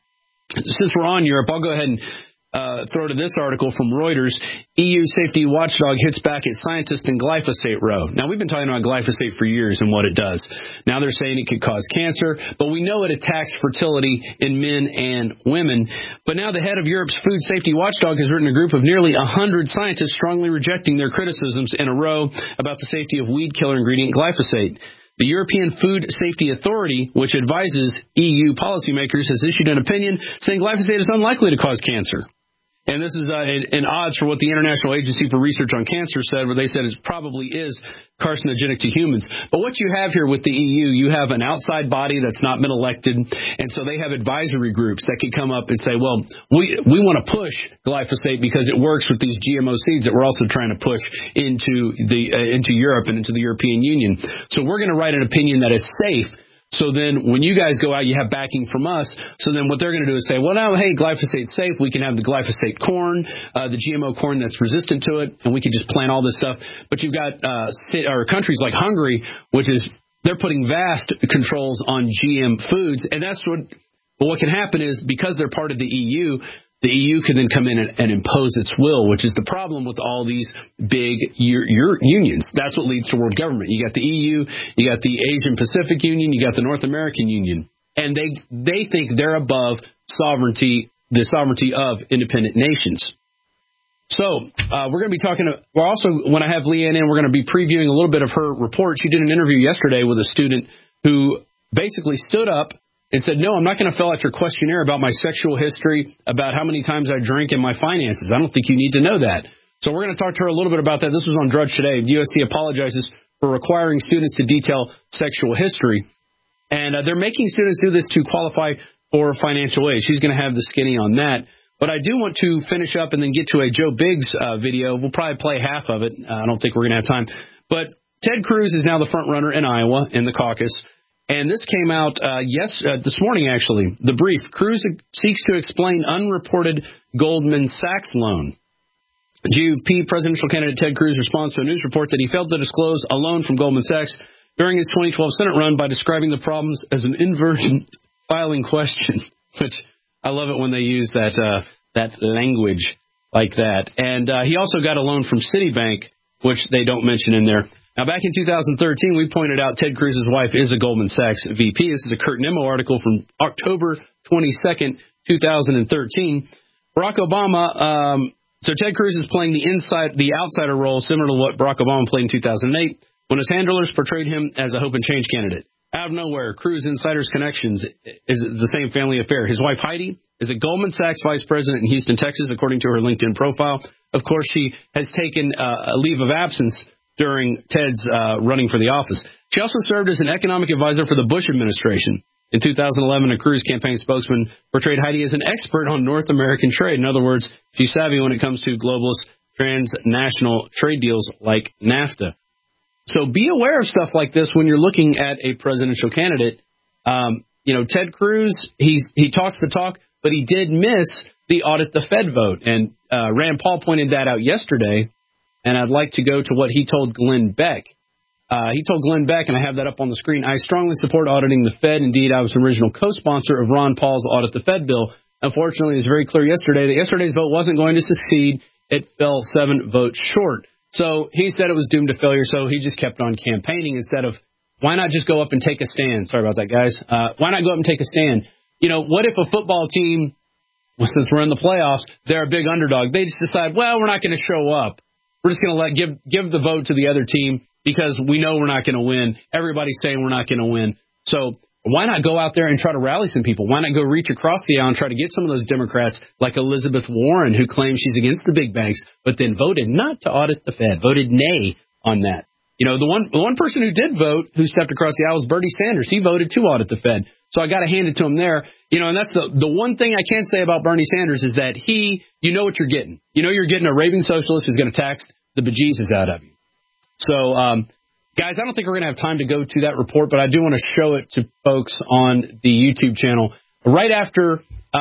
Since we're on Europe, I'll go ahead and throw to this article from Reuters. EU safety watchdog hits back at scientists in glyphosate row. Now, we've been talking about glyphosate for years and what it does. Now they're saying it could cause cancer, but we know it attacks fertility in men and women. But now the head of Europe's food safety watchdog has written a group of nearly 100 scientists strongly rejecting their criticisms in a row about the safety of weed killer ingredient glyphosate. The European Food Safety Authority, which advises EU policymakers, has issued an opinion saying glyphosate is unlikely to cause cancer. And this is in odds for what the International Agency for Research on Cancer said, where they said it probably is carcinogenic to humans. But what you have here with the EU, you have an outside body that's not been elected, and so they have advisory groups that could come up and say, well, we want to push glyphosate because it works with these GMO seeds that we're also trying to push into Europe and into the European Union. So we're going to write an opinion that is safe. So then when you guys go out, you have backing from us. So then what they're going to do is say, well, now, hey, glyphosate's safe. We can have the glyphosate corn, the GMO corn that's resistant to it, and we can just plant all this stuff. But you've got countries like Hungary, which is they're putting vast controls on GM foods. And that's what can happen is because they're part of the EU can then come in and impose its will, which is the problem with all these big unions. That's what leads to world government. You got the EU, you got the Asian Pacific Union, you got the North American Union, and they think they're above the sovereignty of independent nations. So we're going to be talking. We're also, when I have Leanne in, we're going to be previewing a little bit of her report. She did an interview yesterday with a student who basically stood up and said, no, I'm not going to fill out your questionnaire about my sexual history, about how many times I drink, and my finances. I don't think you need to know that. So we're going to talk to her a little bit about that. This was on Drudge Today. The USC apologizes for requiring students to detail sexual history. And they're making students do this to qualify for financial aid. She's going to have the skinny on that. But I do want to finish up and then get to a Joe Biggs video. We'll probably play half of it. I don't think we're going to have time. But Ted Cruz is now the front runner in Iowa in the caucus. And this came out this morning, actually. The brief. Cruz seeks to explain unreported Goldman Sachs loan. GOP presidential candidate Ted Cruz responds to a news report that he failed to disclose a loan from Goldman Sachs during his 2012 Senate run by describing the problems as an inversion filing question, which I love it when they use that language like that. And he also got a loan from Citibank, which they don't mention in there. Now, back in 2013, we pointed out Ted Cruz's wife is a Goldman Sachs VP. This is a Kurt Nimmo article from October 22nd, 2013. Barack Obama, so Ted Cruz is playing the outsider role, similar to what Barack Obama played in 2008, when his handlers portrayed him as a hope and change candidate. Out of nowhere, Cruz Insider's connections is the same family affair. His wife, Heidi, is a Goldman Sachs vice president in Houston, Texas, according to her LinkedIn profile. Of course, she has taken a leave of absence during Ted's running for the office. She also served as an economic advisor for the Bush administration. In 2011, a Cruz campaign spokesman portrayed Heidi as an expert on North American trade. In other words, she's savvy when it comes to globalist transnational trade deals like NAFTA. So be aware of stuff like this when you're looking at a presidential candidate. Ted Cruz, he talks the talk, but he did miss the audit the Fed vote. And Rand Paul pointed that out yesterday. And I'd like to go to what he told Glenn Beck. He told Glenn Beck, and I have that up on the screen, I strongly support auditing the Fed. Indeed, I was an original co-sponsor of Ron Paul's Audit the Fed bill. Unfortunately, it was very clear yesterday that yesterday's vote wasn't going to succeed. It fell 7 votes short. So he said it was doomed to failure, so he just kept on campaigning instead of, why not just go up and take a stand? Sorry about that, guys. Why not go up and take a stand? You know, what if a football team, well, since we're in the playoffs, they're a big underdog. They just decide, well, we're not going to show up. We're just going to give the vote to the other team because we know we're not going to win. Everybody's saying we're not going to win. So why not go out there and try to rally some people? Why not go reach across the aisle and try to get some of those Democrats like Elizabeth Warren, who claims she's against the big banks, but then voted not to audit the Fed, voted nay on that. You know, the one person who did vote, who stepped across the aisle, was Bernie Sanders. He voted to audit the Fed. So I got to hand it to him there. You know, and that's the one thing I can say about Bernie Sanders is that you know what you're getting. You know you're getting a raving socialist who's going to tax the bejesus out of you. So, guys, I don't think we're going to have time to go to that report, but I do want to show it to folks on the YouTube channel. Right after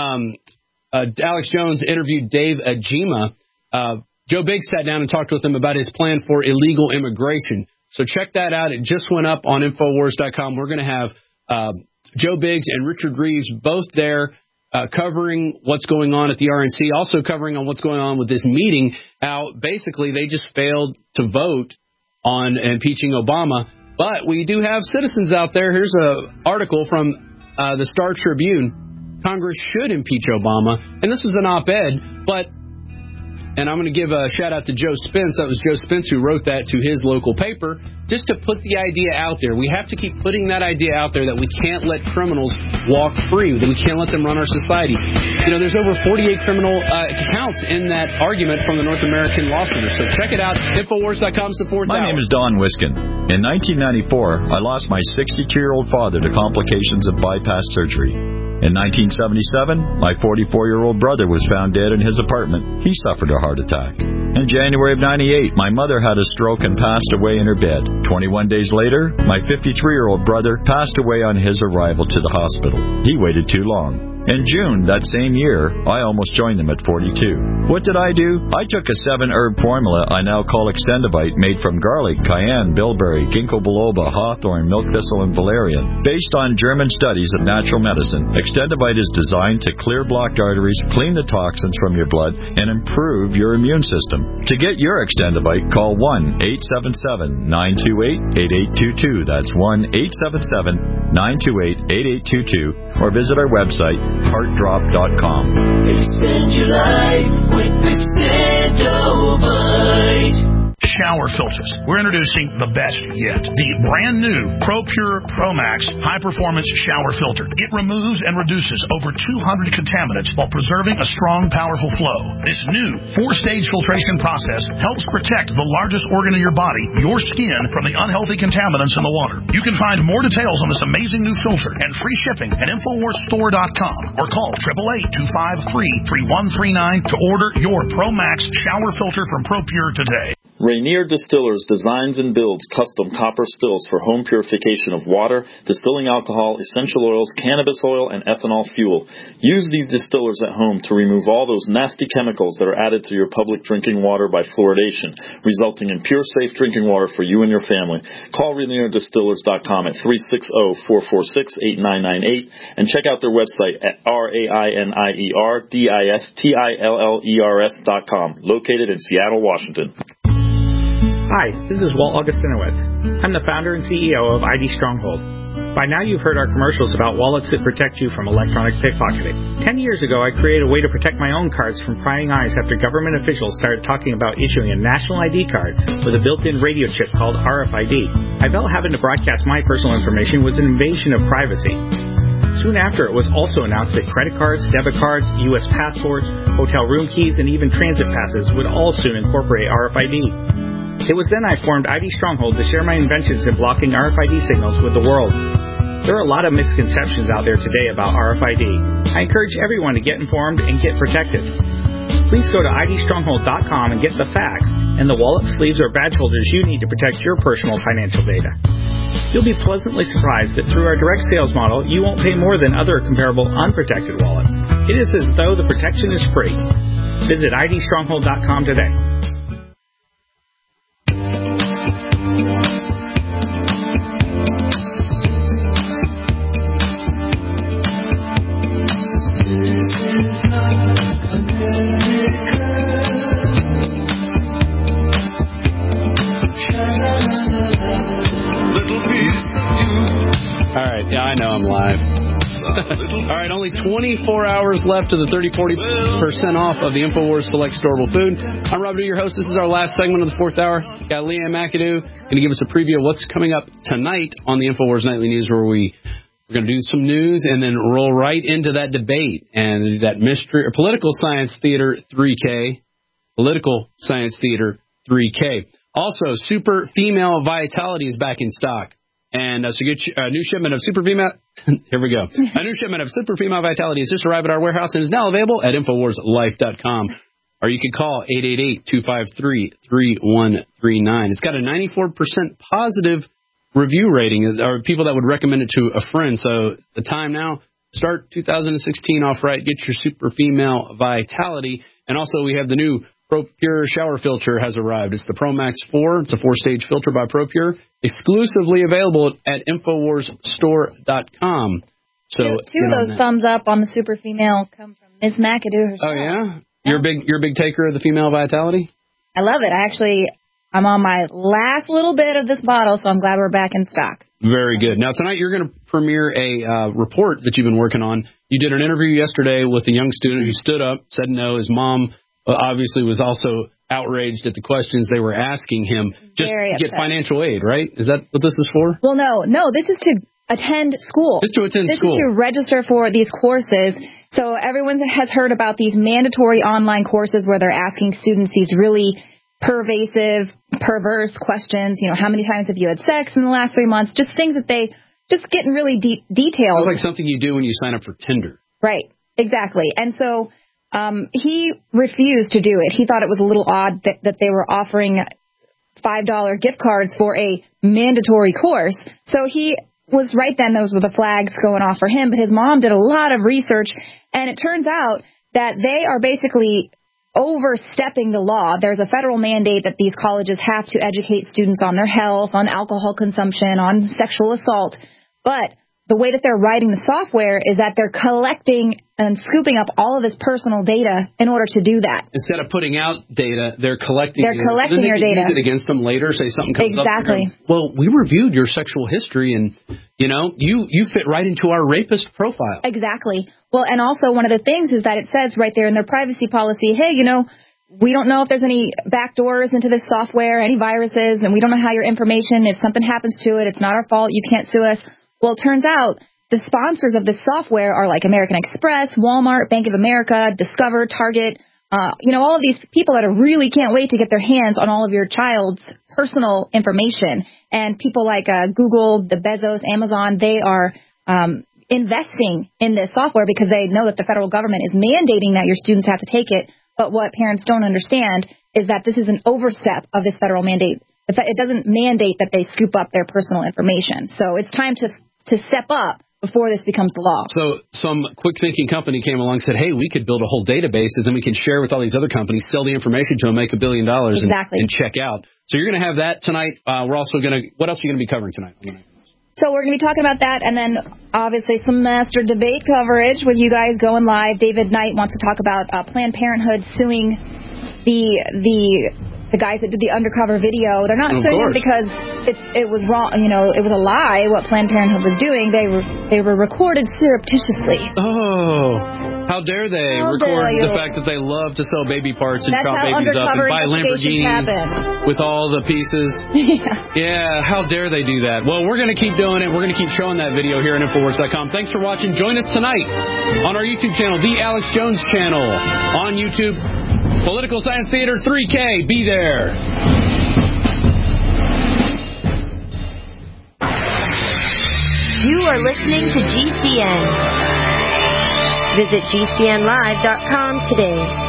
Alex Jones interviewed Dave Ajima, Joe Biggs sat down and talked with him about his plan for illegal immigration. So check that out. It just went up on Infowars.com. We're going to have Joe Biggs and Richard Reeves both there covering what's going on at the RNC, also covering on what's going on with this meeting. How basically they just failed to vote on impeaching Obama. But we do have citizens out there. Here's an article from the Star Tribune. Congress should impeach Obama. And this is an op-ed, but... And I'm going to give a shout-out to Joe Spence. That was Joe Spence who wrote that to his local paper, just to put the idea out there. We have to keep putting that idea out there that we can't let criminals walk free, that we can't let them run our society. You know, there's over 48 criminal counts in that argument from the North American Law Center. So check it out, Infowars.com support. My name is Don Wiskin. In 1994, I lost my 62-year-old father to complications of bypass surgery. In 1977, my 44-year-old brother was found dead in his apartment. He suffered a heart attack. In January of 98, my mother had a stroke and passed away in her bed. 21 days later, my 53-year-old brother passed away on his arrival to the hospital. He waited too long. In June that same year, I almost joined them at 42. What did I do? I took a 7-herb formula I now call Extendivite, made from garlic, cayenne, bilberry, ginkgo biloba, hawthorn, milk thistle, and valerian. Based on German studies of natural medicine, Extendivite is designed to clear blocked arteries, clean the toxins from your blood, and improve your immune system. To get your Extendivite, call 1-877-928-8822. That's 1-877-928-8822. Or visit our website, heartdrop.com. Expand your life with Extendovite. Shower filters. We're introducing the best yet. The brand new ProPure ProMax high-performance shower filter. It removes and reduces over 200 contaminants while preserving a strong, powerful flow. This new 4-stage filtration process helps protect the largest organ in your body, your skin, from the unhealthy contaminants in the water. You can find more details on this amazing new filter and free shipping at InfoWarsStore.com or call 888-253-3139 to order your ProMax shower filter from ProPure today. Rainier Distillers designs and builds custom copper stills for home purification of water, distilling alcohol, essential oils, cannabis oil, and ethanol fuel. Use these distillers at home to remove all those nasty chemicals that are added to your public drinking water by fluoridation, resulting in pure, safe drinking water for you and your family. Call RainierDistillers.com at 360-446-8998 and check out their website at RainierDistillers.com, located in Seattle, Washington. Hi, this is Walt Augustinowitz. I'm the founder and CEO of ID Stronghold. By now you've heard our commercials about wallets that protect you from electronic pickpocketing. 10 years ago, I created a way to protect my own cards from prying eyes after government officials started talking about issuing a national ID card with a built-in radio chip called RFID. I felt having to broadcast my personal information was an invasion of privacy. Soon after, it was also announced that credit cards, debit cards, U.S. passports, hotel room keys, and even transit passes would all soon incorporate RFID. It was then I formed ID Stronghold to share my inventions in blocking RFID signals with the world. There are a lot of misconceptions out there today about RFID. I encourage everyone to get informed and get protected. Please go to idstronghold.com and get the facts and the wallet, sleeves, or badge holders you need to protect your personal financial data. You'll be pleasantly surprised that through our direct sales model, you won't pay more than other comparable unprotected wallets. It is as though the protection is free. Visit idstronghold.com today. All right. Yeah, I know I'm live. All right, only 24 hours left to the 30-40% off of the InfoWars Select Storable Food. I'm Rob Dew, your host. This is our last segment of the fourth hour. Got Leanne McAdoo going to give us a preview of what's coming up tonight on the InfoWars Nightly News, where we're going to do some news and then roll right into that debate and that mystery or Political Science Theater 3K. Political Science Theater 3K. Also, Super Female Vitality is back in stock. And so get a new shipment of Super Female. Here we go. A new shipment of Super Female Vitality has just arrived at our warehouse and is now available at InfoWarsLife.com. Or you can call 888-253-3139. It's got a 94% positive review rating, or people that would recommend it to a friend. So the time now, start 2016 off right. Get your Super Female Vitality. And also we have the new ProPure shower filter has arrived. It's the ProMax 4. It's a 4-stage filter by ProPure, exclusively available at InfoWarsStore.com. So two of those thumbs up on the Super Female come from Miss McAdoo herself. Oh yeah, you're a big taker of the Female Vitality. I love it. I'm on my last little bit of this bottle, so I'm glad we're back in stock. Very good. Now tonight you're going to premiere a report that you've been working on. You did an interview yesterday with a young student who stood up, said no. His mom obviously was also outraged at the questions they were asking him. Just to get financial aid, right? Is that what this is for? Well, no. This is to attend school. Just to attend school. This is to register for these courses. So everyone has heard about these mandatory online courses where they're asking students these really pervasive, perverse questions. You know, how many times have you had sex in the last 3 months? Just things that they just getting really detailed. It's like something you do when you sign up for Tinder. Right. Exactly. And so he refused to do it. He thought it was a little odd that they were offering $5 gift cards for a mandatory course. So he was right then, those were the flags going off for him. But his mom did a lot of research, and it turns out that they are basically overstepping the law. There's a federal mandate that these colleges have to educate students on their health, on alcohol consumption, on sexual assault. But the way that they're writing the software is that they're collecting and scooping up all of this personal data in order to do that. Instead of putting out data, they're collecting your data. Use it against them later, say something comes up. Exactly. Well, we reviewed your sexual history, and, you fit right into our rapist profile. Exactly. Well, and also one of the things is that it says right there in their privacy policy, hey, we don't know if there's any backdoors into this software, any viruses, and we don't know how your information, if something happens to it, it's not our fault, you can't sue us. Well, it turns out the sponsors of this software are like American Express, Walmart, Bank of America, Discover, Target, all of these people that really can't wait to get their hands on all of your child's personal information. And people like Google, the Bezos, Amazon, they are investing in this software because they know that the federal government is mandating that your students have to take it. But what parents don't understand is that this is an overstep of this federal mandate. It doesn't mandate that they scoop up their personal information. So it's time to step up before this becomes the law. So some quick-thinking company came along and said, hey, we could build a whole database and then we can share with all these other companies, sell the information to them, make $1 billion and check out. So you're going to have that tonight. We're also going to – what else are you going to be covering tonight? So we're going to be talking about that, and then obviously some master debate coverage with you guys going live. David Knight wants to talk about Planned Parenthood suing the guys that did the undercover video. They're not suing them because it was wrong. It was a lie what Planned Parenthood was doing. They were recorded surreptitiously. Oh, how dare they record the fact that they love to sell baby parts and chop babies up and buy Lamborghinis with all the pieces. Yeah, how dare they do that? Well, we're going to keep doing it. We're going to keep showing that video here on InfoWars.com. Thanks for watching. Join us tonight on our YouTube channel, The Alex Jones Channel on YouTube. Political Science Theater 3K. Be there. You are listening to GCN. Visit GCNlive.com today.